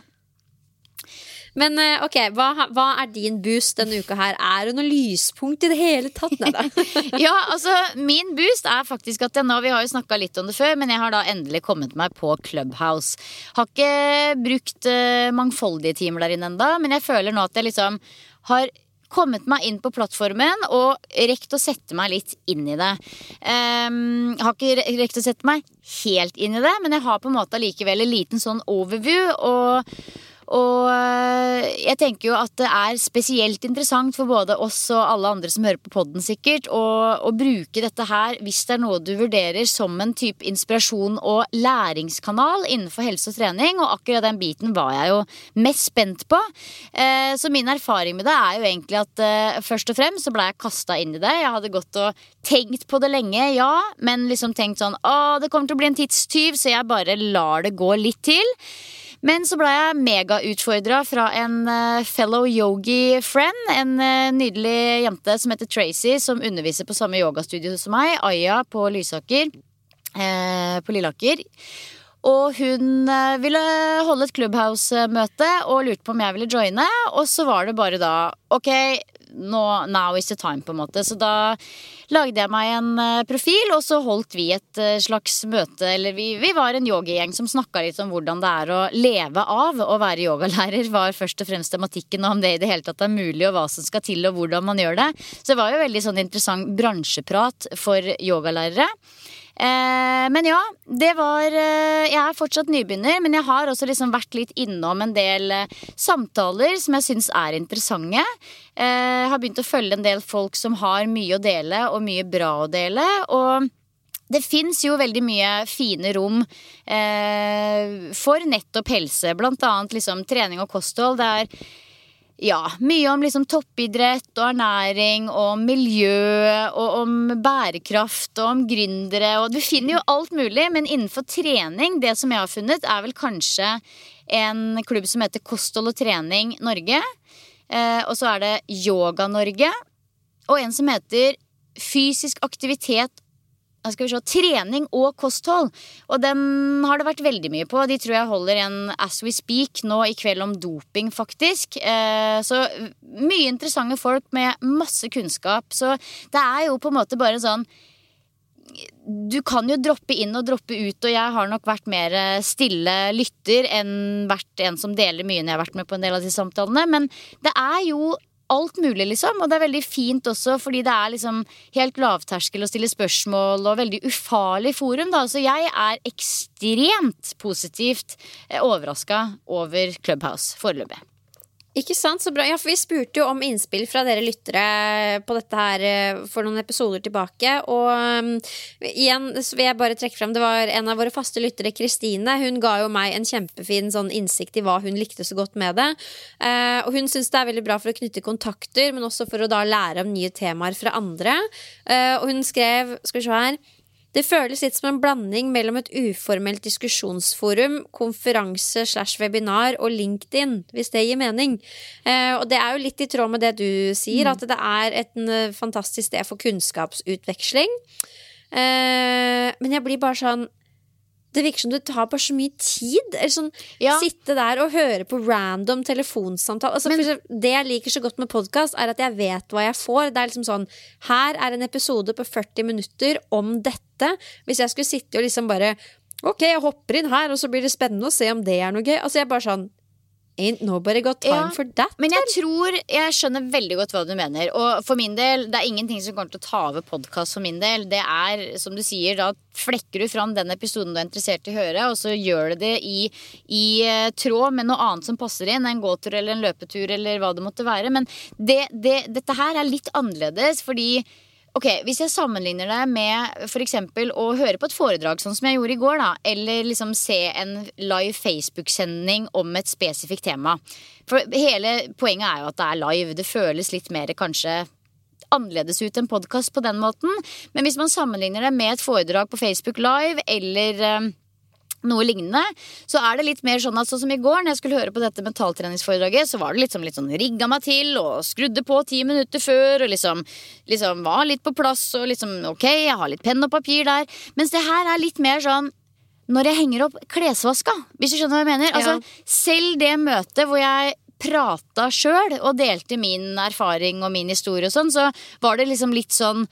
Men ok, hva, hva er din boost denne uka her? Er det noe lyspunkt i det hele tatt? Neida? Ja, altså min boost er faktisk at jeg nå, vi har jo snakket litt om det før, men jeg har da endelig kommet meg på Clubhouse. Har ikke brukt uh, mangfoldige timer der inne enda, men jeg føler nå at jeg liksom har kommet meg inn på plattformen og rekt å sette meg litt inn i det. Um, har ikke rekt å sette meg helt inn i det, men jeg har på en måte likevel en liten sånn overview, og Og jeg tenker jo at det er spesielt interessant for både oss og alle andre som hører på podden sikkert, å, å bruke dette her hvis det er noe du vurderer som en type inspirasjon og læringskanal innenfor helse og trening, og akkurat den biten var jeg jo mest spent på. Eh, så min erfaring med det er jo egentlig at eh, først og fremst så ble jeg kastet inn i det. Jeg hadde gått og tenkt på det lenge, ja, men liksom tenkt sånn, å, det kommer til å bli en tidstyv, så jeg bare lar det gå litt til. Men så ble jeg megautfordret fra en uh, fellow yogi friend, en uh, nydelig jente som heter Tracy, som underviser på samme yogastudio som meg, Aya på Lysaker, uh, på Lilleaker. Og hun eh, ville holde et Clubhouse-møte og lurte på om jeg ville joine. Og så var det bare da, ok, nå, now is the time på en måte. Så da lagde jeg meg en eh, profil, og så holdt vi et eh, slags møte. Eller vi, vi var en yogagjeng som snakket litt om hvordan det er å leve av å være yogalærer. Var først og fremst tematikken, og om det i det hele tatt er mulig, og hva som skal til, og hvordan man gjør det. Så det var jo veldig sånn interessant bransjeprat for yogalærere. Eh, men ja, det var eh, jeg er fortsatt nybegynner, men jeg har også liksom vært litt innom en del eh, samtaler som jeg synes er interessante. eh, Har begynt å følge en del folk som har mye å dele, og mye bra å dele. Og det finnes jo veldig mye fine rom eh, for nettopp helse, blant annet liksom trening og kosthold. Det er ja, mye om liksom toppidrett og ernæring, og om miljø, og om bærekraft, og om gründere, og du finner jo alt mulig, men innenfor trening, det som jeg har funnet, er vel kanskje en klubb som heter Kosthold og Trening Norge, eh, og så er det Yoga Norge, og en som heter Fysisk Aktivitet, skal vi se, trening og kosthold. Og den har det vært veldig mye på. De tror jeg holder en As We Speak nå i kveld om doping, faktisk. Eh, så mye interessante folk med masse kunnskap. Så det er jo på en måte bare sånn, du kan jo droppe inn og droppe ut, og jeg har nok vært mer stille lytter enn vært en som deler mye når jeg har vært med på en del av de samtalene. Men det er jo alt mulig liksom, og det er veldig fint også fordi det er liksom helt lavterskel å stille spørsmål og veldig ufarlig forum da, så jeg er ekstremt positivt overrasket over Clubhouse foreløpig. Ikke sant, så bra. Ja, for vi spurte jo om innspill fra dere lyttere på dette her for noen episoder tilbake, og um, igjen så vil jeg bare trekke frem, det var en av våre faste lyttere, Kristine. Hun ga jo meg en kjempefin sånn innsikt i hva hun likte så godt med det, uh, og hun synes det er veldig bra for å knytte kontakter, men også for å da lære om nye temaer fra andre, uh, og hun skrev, skal vi se her, det føles litt som en blanding mellom et uformelt diskusjonsforum, konferanse slash webinar og LinkedIn, hvis det gir mening. Eh, og det er jo litt i tråd med det du sier, mm. at det er et en fantastisk sted for kunnskapsutveksling. Eh, men jeg blir bare sånn, det virker som det tar bare så mye tid, eller sånn, ja. Sitte der og høre på random telefonsamtale. Altså, men, det jeg liker så godt med podcast er at jeg vet hva jeg får. Det er liksom sånn, her er en episode på førti minutter om dette. Hvis jeg skulle sitte og liksom bare, ok, jeg hopper inn her, og så blir det spennende å se om det er noe gøy. Altså jeg bare sånn, ain't nobody got time ja, for that. Men jeg tror, jeg skjønner veldig godt hva du mener. Og for min del, det er ingenting som kommer til å ta over podcast for min del. Det er, som du sier, da flekker du fram den episoden du er interessert i å høre, og så gjør du det i, i tråd med noe annet som passer inn, en gåtur eller en løpetur eller hva det måtte være. Men det, det, dette her er litt annerledes, fordi ok, hvis jeg sammenligner det med for eksempel å høre på et foredrag sånn som jeg gjorde i går da, eller liksom se en live Facebook-sending om et spesifikt tema. For hele poenget er jo at det er live, det føles litt mer kanskje annerledes ut enn podcast på den måten, men hvis man sammenligner det med et foredrag på Facebook live eller um, noe lignende, så er det litt mer sånn at sånn som i går, når jeg skulle høre på dette mentaltreningsforedraget, så var det liksom litt sånn rigga meg til, og skrudde på ti minutter før, og liksom, liksom var litt på plass, og liksom, ok, jeg har litt penn og papir der, mens det her er litt mer sånn, når jeg henger opp klesvaska, hvis du skjønner hva jeg mener, altså, ja. Selv det møtet hvor jeg prata selv, og delte min erfaring og min historie og sånn, så var det liksom litt sånn,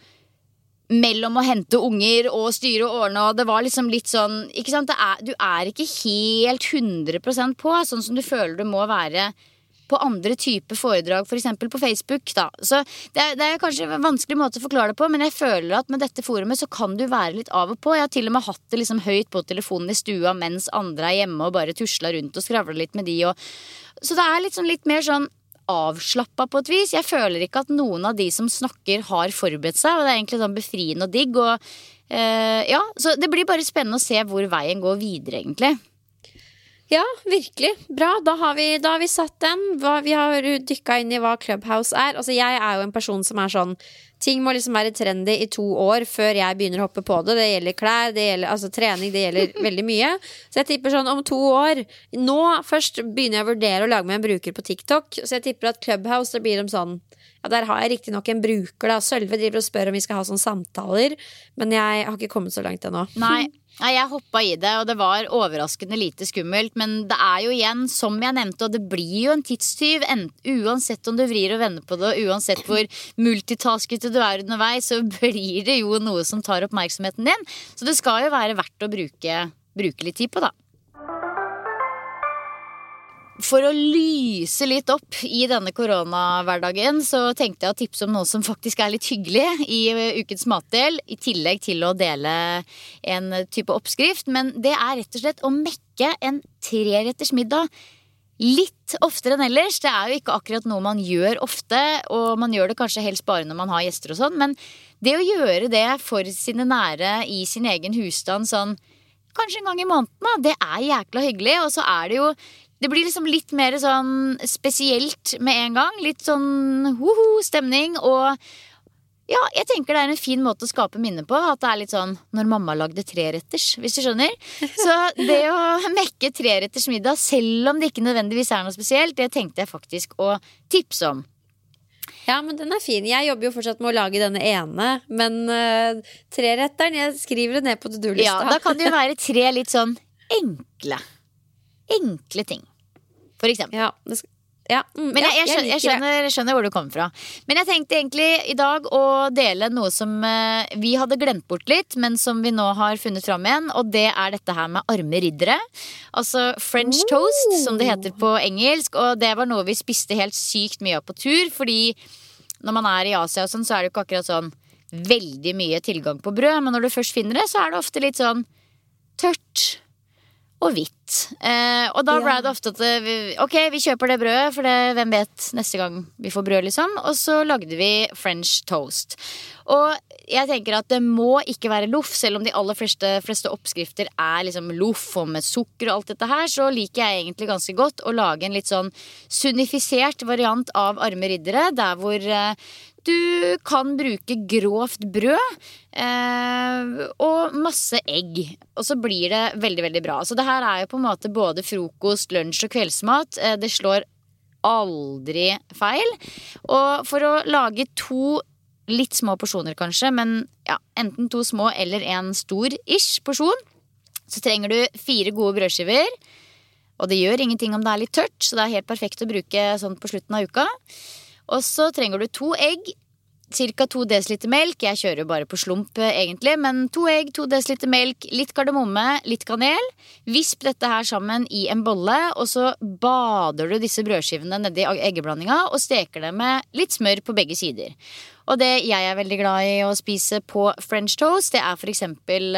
mellom å hente unger og styre og ordne, og det var liksom litt sånn, ikke sant, det er, du er ikke helt hundre prosent på, sånn som du føler du må være på andre typer foredrag, for eksempel på Facebook da. Så det er, det er kanskje en vanskelig måte å forklare det på, men jeg føler at med dette forumet så kan du være litt av og på. Jeg har til og med hatt det liksom høyt på telefonen i stua mens andre er hjemme og bare tusler rundt og skravler litt med de, og så det er litt sånn litt mer sånn avslappa på et vis. Jeg føler ikke at noen av de som snakker har forberedt seg, og det er egentlig sånn befriende og digg, og eh, ja, så det blir bare spennende å se hvor veien går videre egentlig. Ja, virkelig. Bra, da har vi, da har vi satt den. Hva, vi har dykket inn i hva Clubhouse er. Altså, jeg er jo en person som er sånn, ting må liksom være trendy i to år før jeg begynner å hoppe på det. Det gjelder klær, det gjelder altså, trening, det gjelder veldig mye. Så jeg tipper sånn om to år. Nå først begynner jeg å vurdere å lage meg en bruker på TikTok. Så jeg tipper at Clubhouse, det blir om sånn, ja, der har jeg riktig nok en bruker da. Sølve driver og spør om vi skal ha sånne samtaler, men jeg har ikke kommet så langt ennå. Nei, Nei, jeg hoppet i det, og det var overraskende lite skummelt. Men det er jo igjen, som jeg nevnte, og det blir jo en tidstyv. Uansett om du vrir og vender på det, og uansett hvor multitaskete du er underveis, så blir det jo noe som tar oppmerksomheten din. Så det skal jo være verdt å bruke, bruke litt tid på, da. For å lyse litt opp i denne koronahverdagen så tenkte jeg å tipse om noe som faktisk er litt hyggelig i ukens matdel, i tillegg til å dele en type oppskrift. Men det er rett og slett å mekke en treretters middag litt oftere enn ellers. Det er jo ikke akkurat noe man gjør ofte, og man gjør det kanskje helst bare når man har gjester og sånn. Men det å gjøre det for sine nære i sin egen husstand sånn, kanskje en gang i måneden, det er jækla hyggelig. Og så er det jo Det blir liksom litt mer sånn spesielt med en gang. Litt sånn hoho stemning. Og ja, jeg tenker det er en fin måte å skape minne på. At det er litt sånn når mamma lagde treretters, hvis du skjønner. Så det å mekke treretters middag, selv om det ikke nødvendigvis er noe spesielt, det tenkte jeg faktisk å tipse om. Ja, men den er fin. Jeg jobber jo fortsatt med å lage denne ene. Men uh, treretteren, jeg skriver det ned på to-do-lista. Ja, da kan det jo være tre litt sånn enkle Enkle ting, for eksempel. Ja, det skal, ja, mm, Men jeg, jeg, skjønner, jeg, skjønner, jeg skjønner hvor du kommer fra. Men jeg tenkte egentlig i dag å dele noe som eh, vi hadde glemt bort litt, men som vi nå har funnet fram igjen. Og det er dette her med arme riddere. Altså French toast, som det heter på engelsk. Og det var noe vi spiste helt sykt mye av på tur. Fordi når man er i Asia og sånn, så er det jo ikke akkurat sånn veldig mye tilgang på brød. Men når du først finner det, så er det ofte litt sånn tørt og hvitt. Eh, og da ble det ofte at vi, ok, vi kjøper det brødet, for det, hvem vet neste gang vi får brød, liksom. Og så lagde vi French toast. Og jeg tenker at det må ikke være loff, selv om de aller fleste, fleste oppskrifter er liksom loff og med sukker og alt dette her, så liker jeg egentlig ganske godt å lage en litt sånn sunifisert variant av arme riddere, der hvor eh, du kan bruke grovt brød eh, og masse egg. Og så blir det veldig, veldig bra. Så det her er jo på en måte både frokost, lunsj og kveldsmat. Eh, det slår aldri feil. Og for å lage to litt små porsjoner kanskje, men ja, enten to små eller en stor-ish porsjon, så trenger du fire gode brødskiver. Og det gjør ingenting om det er litt tørt, så det er helt perfekt å bruke sånn på slutten av uka. Og så trenger du to egg, cirka to desiliter melk. Jeg kjører jo bare på slump egentlig, men to egg, to desiliter melk, litt kardemomme, litt kanel. Visp dette her sammen i en bolle, og så bader du disse brødskivene nedi eggeblandinga og steker det med litt smør på begge sider. Og det jeg er veldig glad i å spise på French toast, det er for eksempel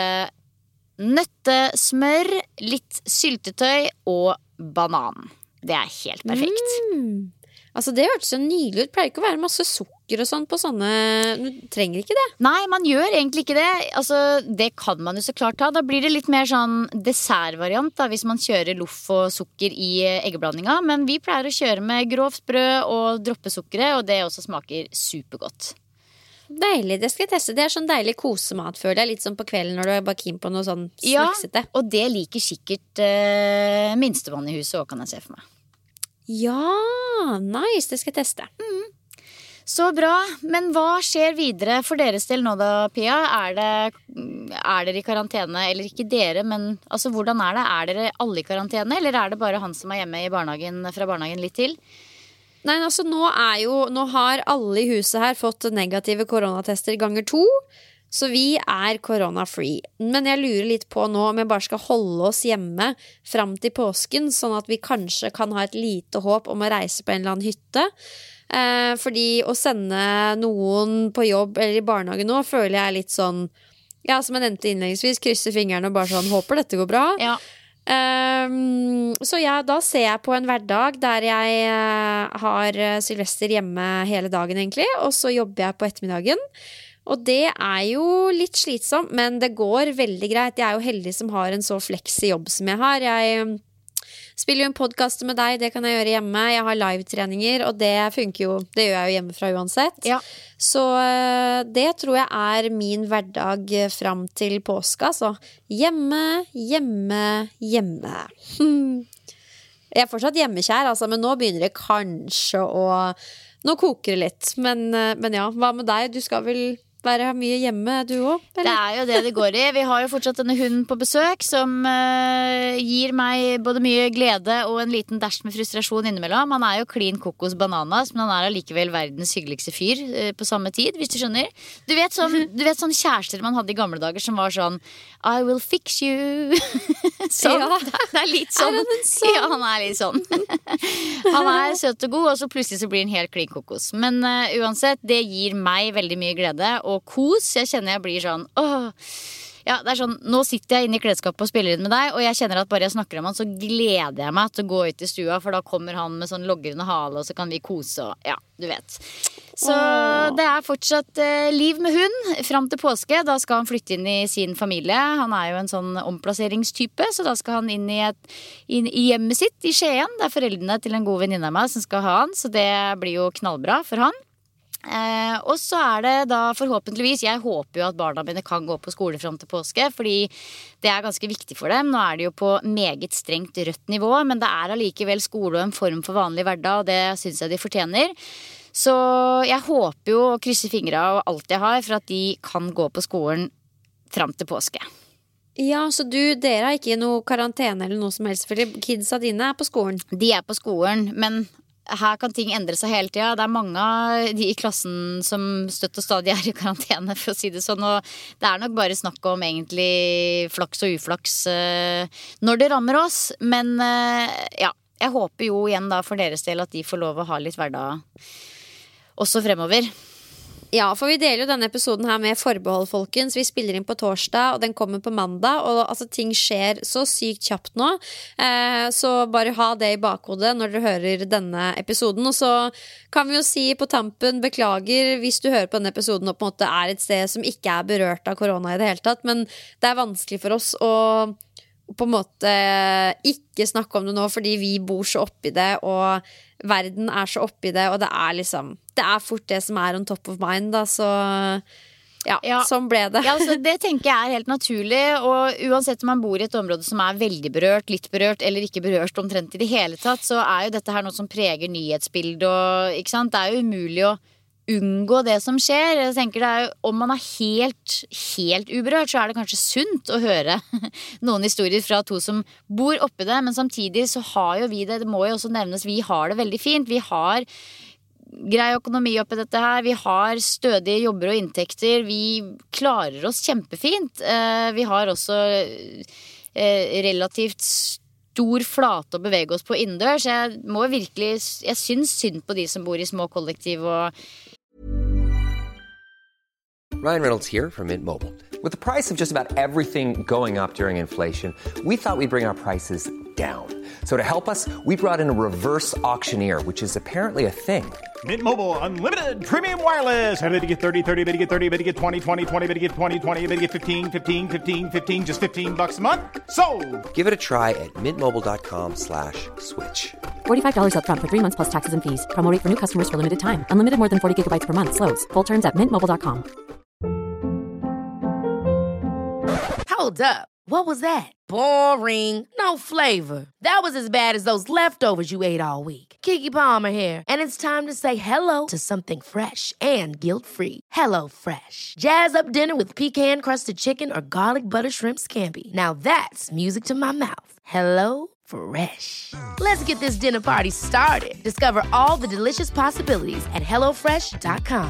nøttesmør, litt syltetøy og banan. Det er helt perfekt. Mm. Altså det hørtes så nydelig ut. Pleier ikke å være masse sukker og sånn på sånne. Du trenger ikke det. Nei, man gjør egentlig ikke det. Altså, det kan man jo så klart ta. Da blir det litt mer sånn dessertvariant da, hvis man kjører loff og sukker i eggeblandinga. Men vi pleier å kjøre med grovt brød og droppe sukkeret, og det også smaker supergodt. Deilig, det skal jeg teste. Det er sånn deilig kosemat, føler jeg. Litt sånn på kvelden når du er bare keen på noe sånn snacksete. Ja, og det liker sikkert uh, minstemann i huset også, kan jeg se for meg. Ja, nice, det skal jeg teste. Mm. Så bra, men hva skjer videre for deres del nå da, Pia? Er, det, er dere i karantene, eller ikke dere, men altså, hvordan er det? Er dere alle i karantene, eller er det bare han som er hjemme i barnehagen, fra barnehagen litt til? Nei, altså nå er jo, nå har alle i huset her fått negative koronatester ganger to, så vi er korona-free. Men jeg lurer litt på nå om jeg bare skal holde oss hjemme frem til påsken, sånn at vi kanskje kan ha et lite håp om å reise på en eller annen hytte. Eh, fordi å sende noen på jobb eller i barnehage nå, føler jeg litt sånn, ja, som jeg nevnte innledningsvis, krysse fingrene og bare sånn, håper dette går bra. Ja. Um, så ja, da ser jeg på en hverdag der jeg uh, har Sylvester hjemme hele dagen egentlig, og så jobber jeg på ettermiddagen. Og det er jo litt slitsomt, men det går veldig greit. Jeg er jo heldig som har en så fleksi jobb som jeg har. Jeg spiller jo en podcast med deg, det kan jeg gjøre hjemme. Jeg har live-treninger, og det funker jo. Det gjør jeg jo hjemmefra uansett. Ja. Så det tror jeg er min hverdag fram til påska. Så hjemme, hjemme, hjemme. Jeg er fortsatt hjemmekjær, altså, men nå begynner det kanskje å... Nå koker det litt, men, men ja, hva med deg? Du skal vel være mye hjemme, du også? Det er jo det det går i. Vi har jo fortsatt denne hunden på besøk som uh, gir meg både mye glede og en liten dash med frustrasjon innimellom. Han er jo clean kokos bananas, men han er allikevel verdens hyggeligste fyr uh, på samme tid, hvis du skjønner. Du vet, sånn, du vet sånn kjærester man hadde i gamle dager som var sånn I will fix you. Sånn. Ja. Det er litt sånn. Er han sånn? Ja, han er litt sånn. Han er søt og god, og så plutselig så blir han helt klin kokos. Men uh, uansett, det gir meg veldig mye glede og kos. Jeg kjenner jeg blir sånn åh. Ja, det er sånn, nå sitter jeg inne i klesskapet og spiller inn med deg, og jeg kjenner at bare jeg snakker om han, så gleder jeg meg til å gå ut i stua, for da kommer han med sånn logrende hale, og så kan vi kose, og ja, du vet. Så Åh. Det er fortsatt eh, liv med hund frem til påske. Da skal han flytte inn i sin familie. Han er jo en sånn omplasseringstype, så da skal han inn i, et, inn i hjemmet sitt i Skien. Det er foreldrene til en god venninne av meg som skal ha han, så det blir jo knallbra for han. Eh, og så er det da forhåpentligvis, jeg håper jo at barna mine kan gå på skole frem til påske, fordi det er ganske viktig for dem. Nå er det jo på meget strengt rødt nivå, men det er allikevel skole og en form for vanlig hverdag, og det synes jeg de fortjener. Så jeg håper jo å krysse fingra og alt jeg har for at de kan gå på skolen frem til påske. Ja, så du, dere har ikke noe karantene eller noe som helst, fordi kidsa dine er på skolen? De er på skolen, men her kan ting endre seg hele tida. Det er mange av de i klassen som støtt og stadig er i karantene, for å si det sånn. Og det er nok bare snakk om egentlig flaks og uflaks uh, når det rammer oss. Men uh, ja, jeg håper jo igjen da for deres del at de får lov å ha litt hverdag også fremover. Ja, for vi deler jo denne episoden her med forbehold, folkens. Vi spiller inn på torsdag, og den kommer på mandag. Og altså, ting skjer så sykt kjapt nå. Eh, så bare ha det i bakhodet når dere hører denne episoden. Og så kan vi jo si på tampen, beklager hvis du hører på denne episoden og på en måte er et sted som ikke er berørt av korona i det hele tatt. Men det er vanskelig for oss å på en måte ikke snakke om det nå, fordi vi bor så oppi det, og verden er så oppi det, og det er liksom det er fort det som er on top of mind, da, så ja, ja. Sånn ble det. Ja, altså, det tenker jeg er helt naturlig, og uansett om man bor i et område som er veldig berørt, litt berørt, eller ikke berørt omtrent i det hele tatt, så er jo dette her noe som preger nyhetsbildet, og ikke sant, det er jo umulig å unngå det som skjer. Jeg tenker det er jo, om man er helt, helt uberørt, så er det kanskje sunt å høre noen historier fra to som bor oppi det, men samtidig så har jo vi det, det må jo også nevnes, vi har det veldig fint. Vi har grei økonomi oppi dette her, vi har stødige jobber og inntekter, vi klarer oss kjempefint. Vi har også relativt stor flate å bevege oss på innendørs. Jeg må virkelig, jeg syns synd på de som bor i små kollektiv og Ryan Reynolds here from Mint Mobile. With the price of just about everything going up during inflation, we thought we'd bring our prices down. So to help us, we brought in a reverse auctioneer, which is apparently a thing. Mint Mobile Unlimited Premium Wireless. How to get thirty, thirty, how to get thirty, how to get twenty, twenty, twenty, how to get twenty, twenty, how to get fifteen, fifteen, fifteen, fifteen, just fifteen bucks a month? Sold! Give it a try at mintmobile.com slash switch. forty-five dollars up front for three months plus taxes and fees. Promo rate for new customers for limited time. Unlimited more than forty gigabytes per month. Slows full terms at mint mobile dot com. Hold up. What was that? Boring. No flavor. That was as bad as those leftovers you ate all week. Keke Palmer here, and it's time to say hello to something fresh and guilt-free. Hello Fresh. Jazz up dinner with pecan-crusted chicken or garlic butter shrimp scampi. Now that's music to my mouth. Hello Fresh. Let's get this dinner party started. Discover all the delicious possibilities at hello fresh dot com.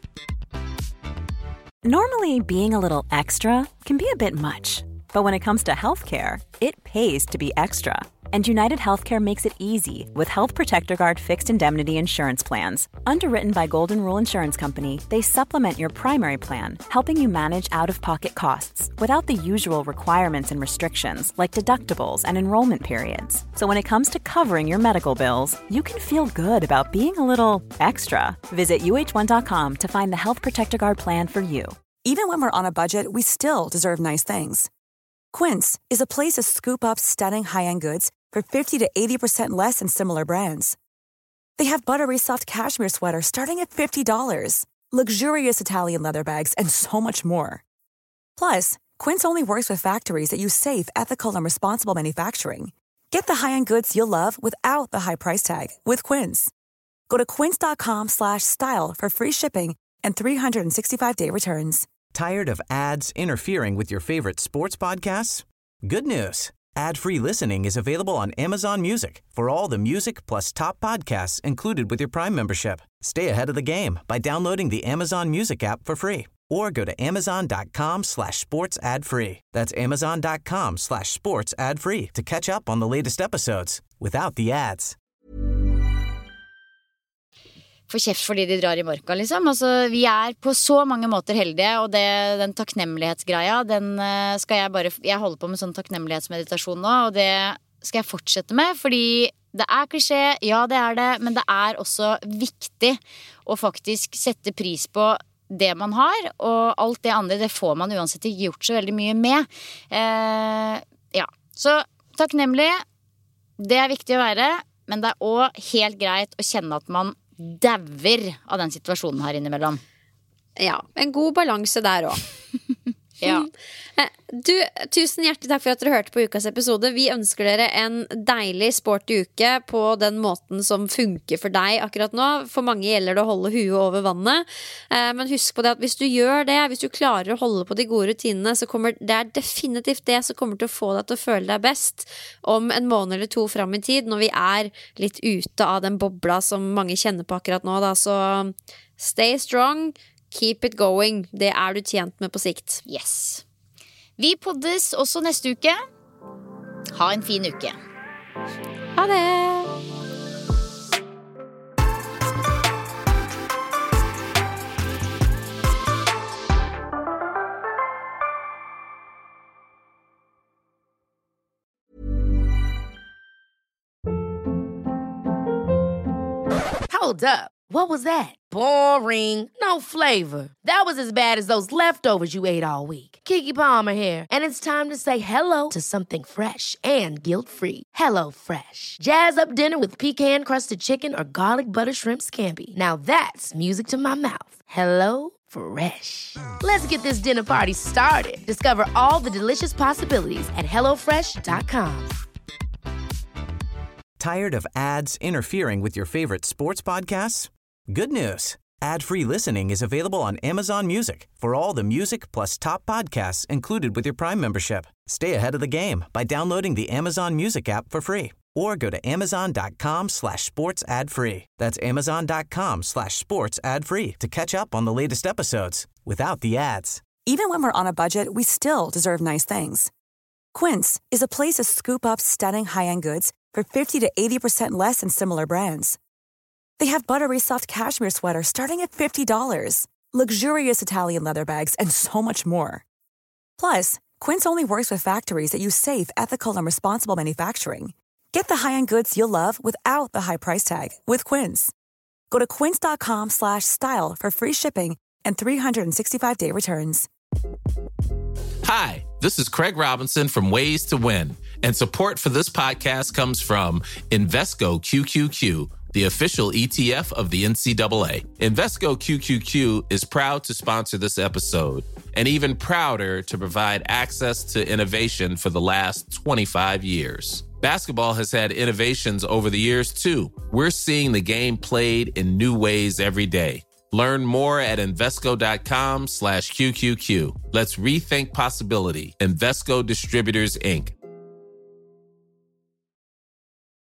Normally, being a little extra can be a bit much. But when it comes to healthcare, it pays to be extra. And United Healthcare makes it easy with Health Protector Guard fixed indemnity insurance plans. Underwritten by Golden Rule Insurance Company, they supplement your primary plan, helping you manage out-of-pocket costs without the usual requirements and restrictions like deductibles and enrollment periods. So when it comes to covering your medical bills, you can feel good about being a little extra. Visit U H one dot com to find the Health Protector Guard plan for you. Even when we're on a budget, we still deserve nice things. Quince is a place to scoop up stunning high-end goods for fifty to eighty percent less than similar brands. They have buttery soft cashmere sweaters starting at fifty dollars, luxurious Italian leather bags, and so much more. Plus, Quince only works with factories that use safe, ethical, and responsible manufacturing. Get the high-end goods you'll love without the high price tag with Quince. Go to quince dot com slash style for free shipping and three sixty-five day returns. Tired of ads interfering with your favorite sports podcasts? Good news. Ad-free listening is available on Amazon Music for all the music plus top podcasts included with your Prime membership. Stay ahead of the game by downloading the Amazon Music app for free or go to amazon.com slash sports ad free. That's amazon.com slash sports ad free to catch up on the latest episodes without the ads. For kjeft fordi de drar I marka, liksom. Altså, vi er på så mange måter heldige, og det, den takknemlighetsgreia, den skal jeg bare, jeg holder på med sånn takknemlighetsmeditasjon nå, og det skal jeg fortsette med, fordi det er klisjé, ja det er det, men det er også viktig å faktisk sette pris på det man har, og alt det andre, det får man uansett ikke gjort så veldig mye med. Eh, ja, så takknemlig, det er viktig å være, men det er også helt greit å kjenne at man dauer av den situasjonen her innimellom. Ja, en god balanse der også. Ja. Du, tusen hjertelig takk for at dere hørte på ukas episode. Vi ønsker dere en deilig sporty uke på den måten som funker for deg akkurat nå. For mange gjelder det å holde huet over vannet. Men husk på det at hvis du gjør det, hvis du klarer å holde på de gode rutinene, så kommer det er definitivt det som kommer til å få deg til å føle deg best om en måned eller to fram I tid, når vi er litt ute av den bobla som mange kjenner på akkurat nå. Da. Så stay strong, keep it going. Det er du tjent med på sikt. Yes. Vi poddes også neste uke. Ha en fin uke. Ha det! Hold up. What was that? Boring. No flavor. That was as bad as those leftovers you ate all week. Keke Palmer here, and it's time to say hello to something fresh and guilt-free. Hello Fresh. Jazz up dinner with pecan-crusted chicken or garlic butter shrimp scampi. Now that's music to my mouth. Hello Fresh. Let's get this dinner party started. Discover all the delicious possibilities at hello fresh dot com. Tired of ads interfering with your favorite sports podcasts? Good news. Ad-free listening is available on Amazon Music for all the music plus top podcasts included with your Prime membership. Stay ahead of the game by downloading the Amazon Music app for free or go to amazon.com slash sports ad free. That's amazon.com slash sports ad free to catch up on the latest episodes without the ads. Even when we're on a budget, we still deserve nice things. Quince is a place to scoop up stunning high-end goods for fifty to eighty percent less than similar brands. They have buttery soft cashmere sweaters starting at fifty dollars, luxurious Italian leather bags, and so much more. Plus, Quince only works with factories that use safe, ethical, and responsible manufacturing. Get the high-end goods you'll love without the high price tag with Quince. Go to quince.com slash style for free shipping and three sixty-five day returns. Hi, this is Craig Robinson from Ways to Win, and support for this podcast comes from Invesco Q Q Q, the official E T F of the N C double A. Invesco Q Q Q is proud to sponsor this episode, and even prouder to provide access to innovation for the last twenty-five years. Basketball has had innovations over the years, too. We're seeing the game played in new ways every day. Learn more at Invesco.com slash QQQ. Let's rethink possibility. Invesco Distributors, Incorporated.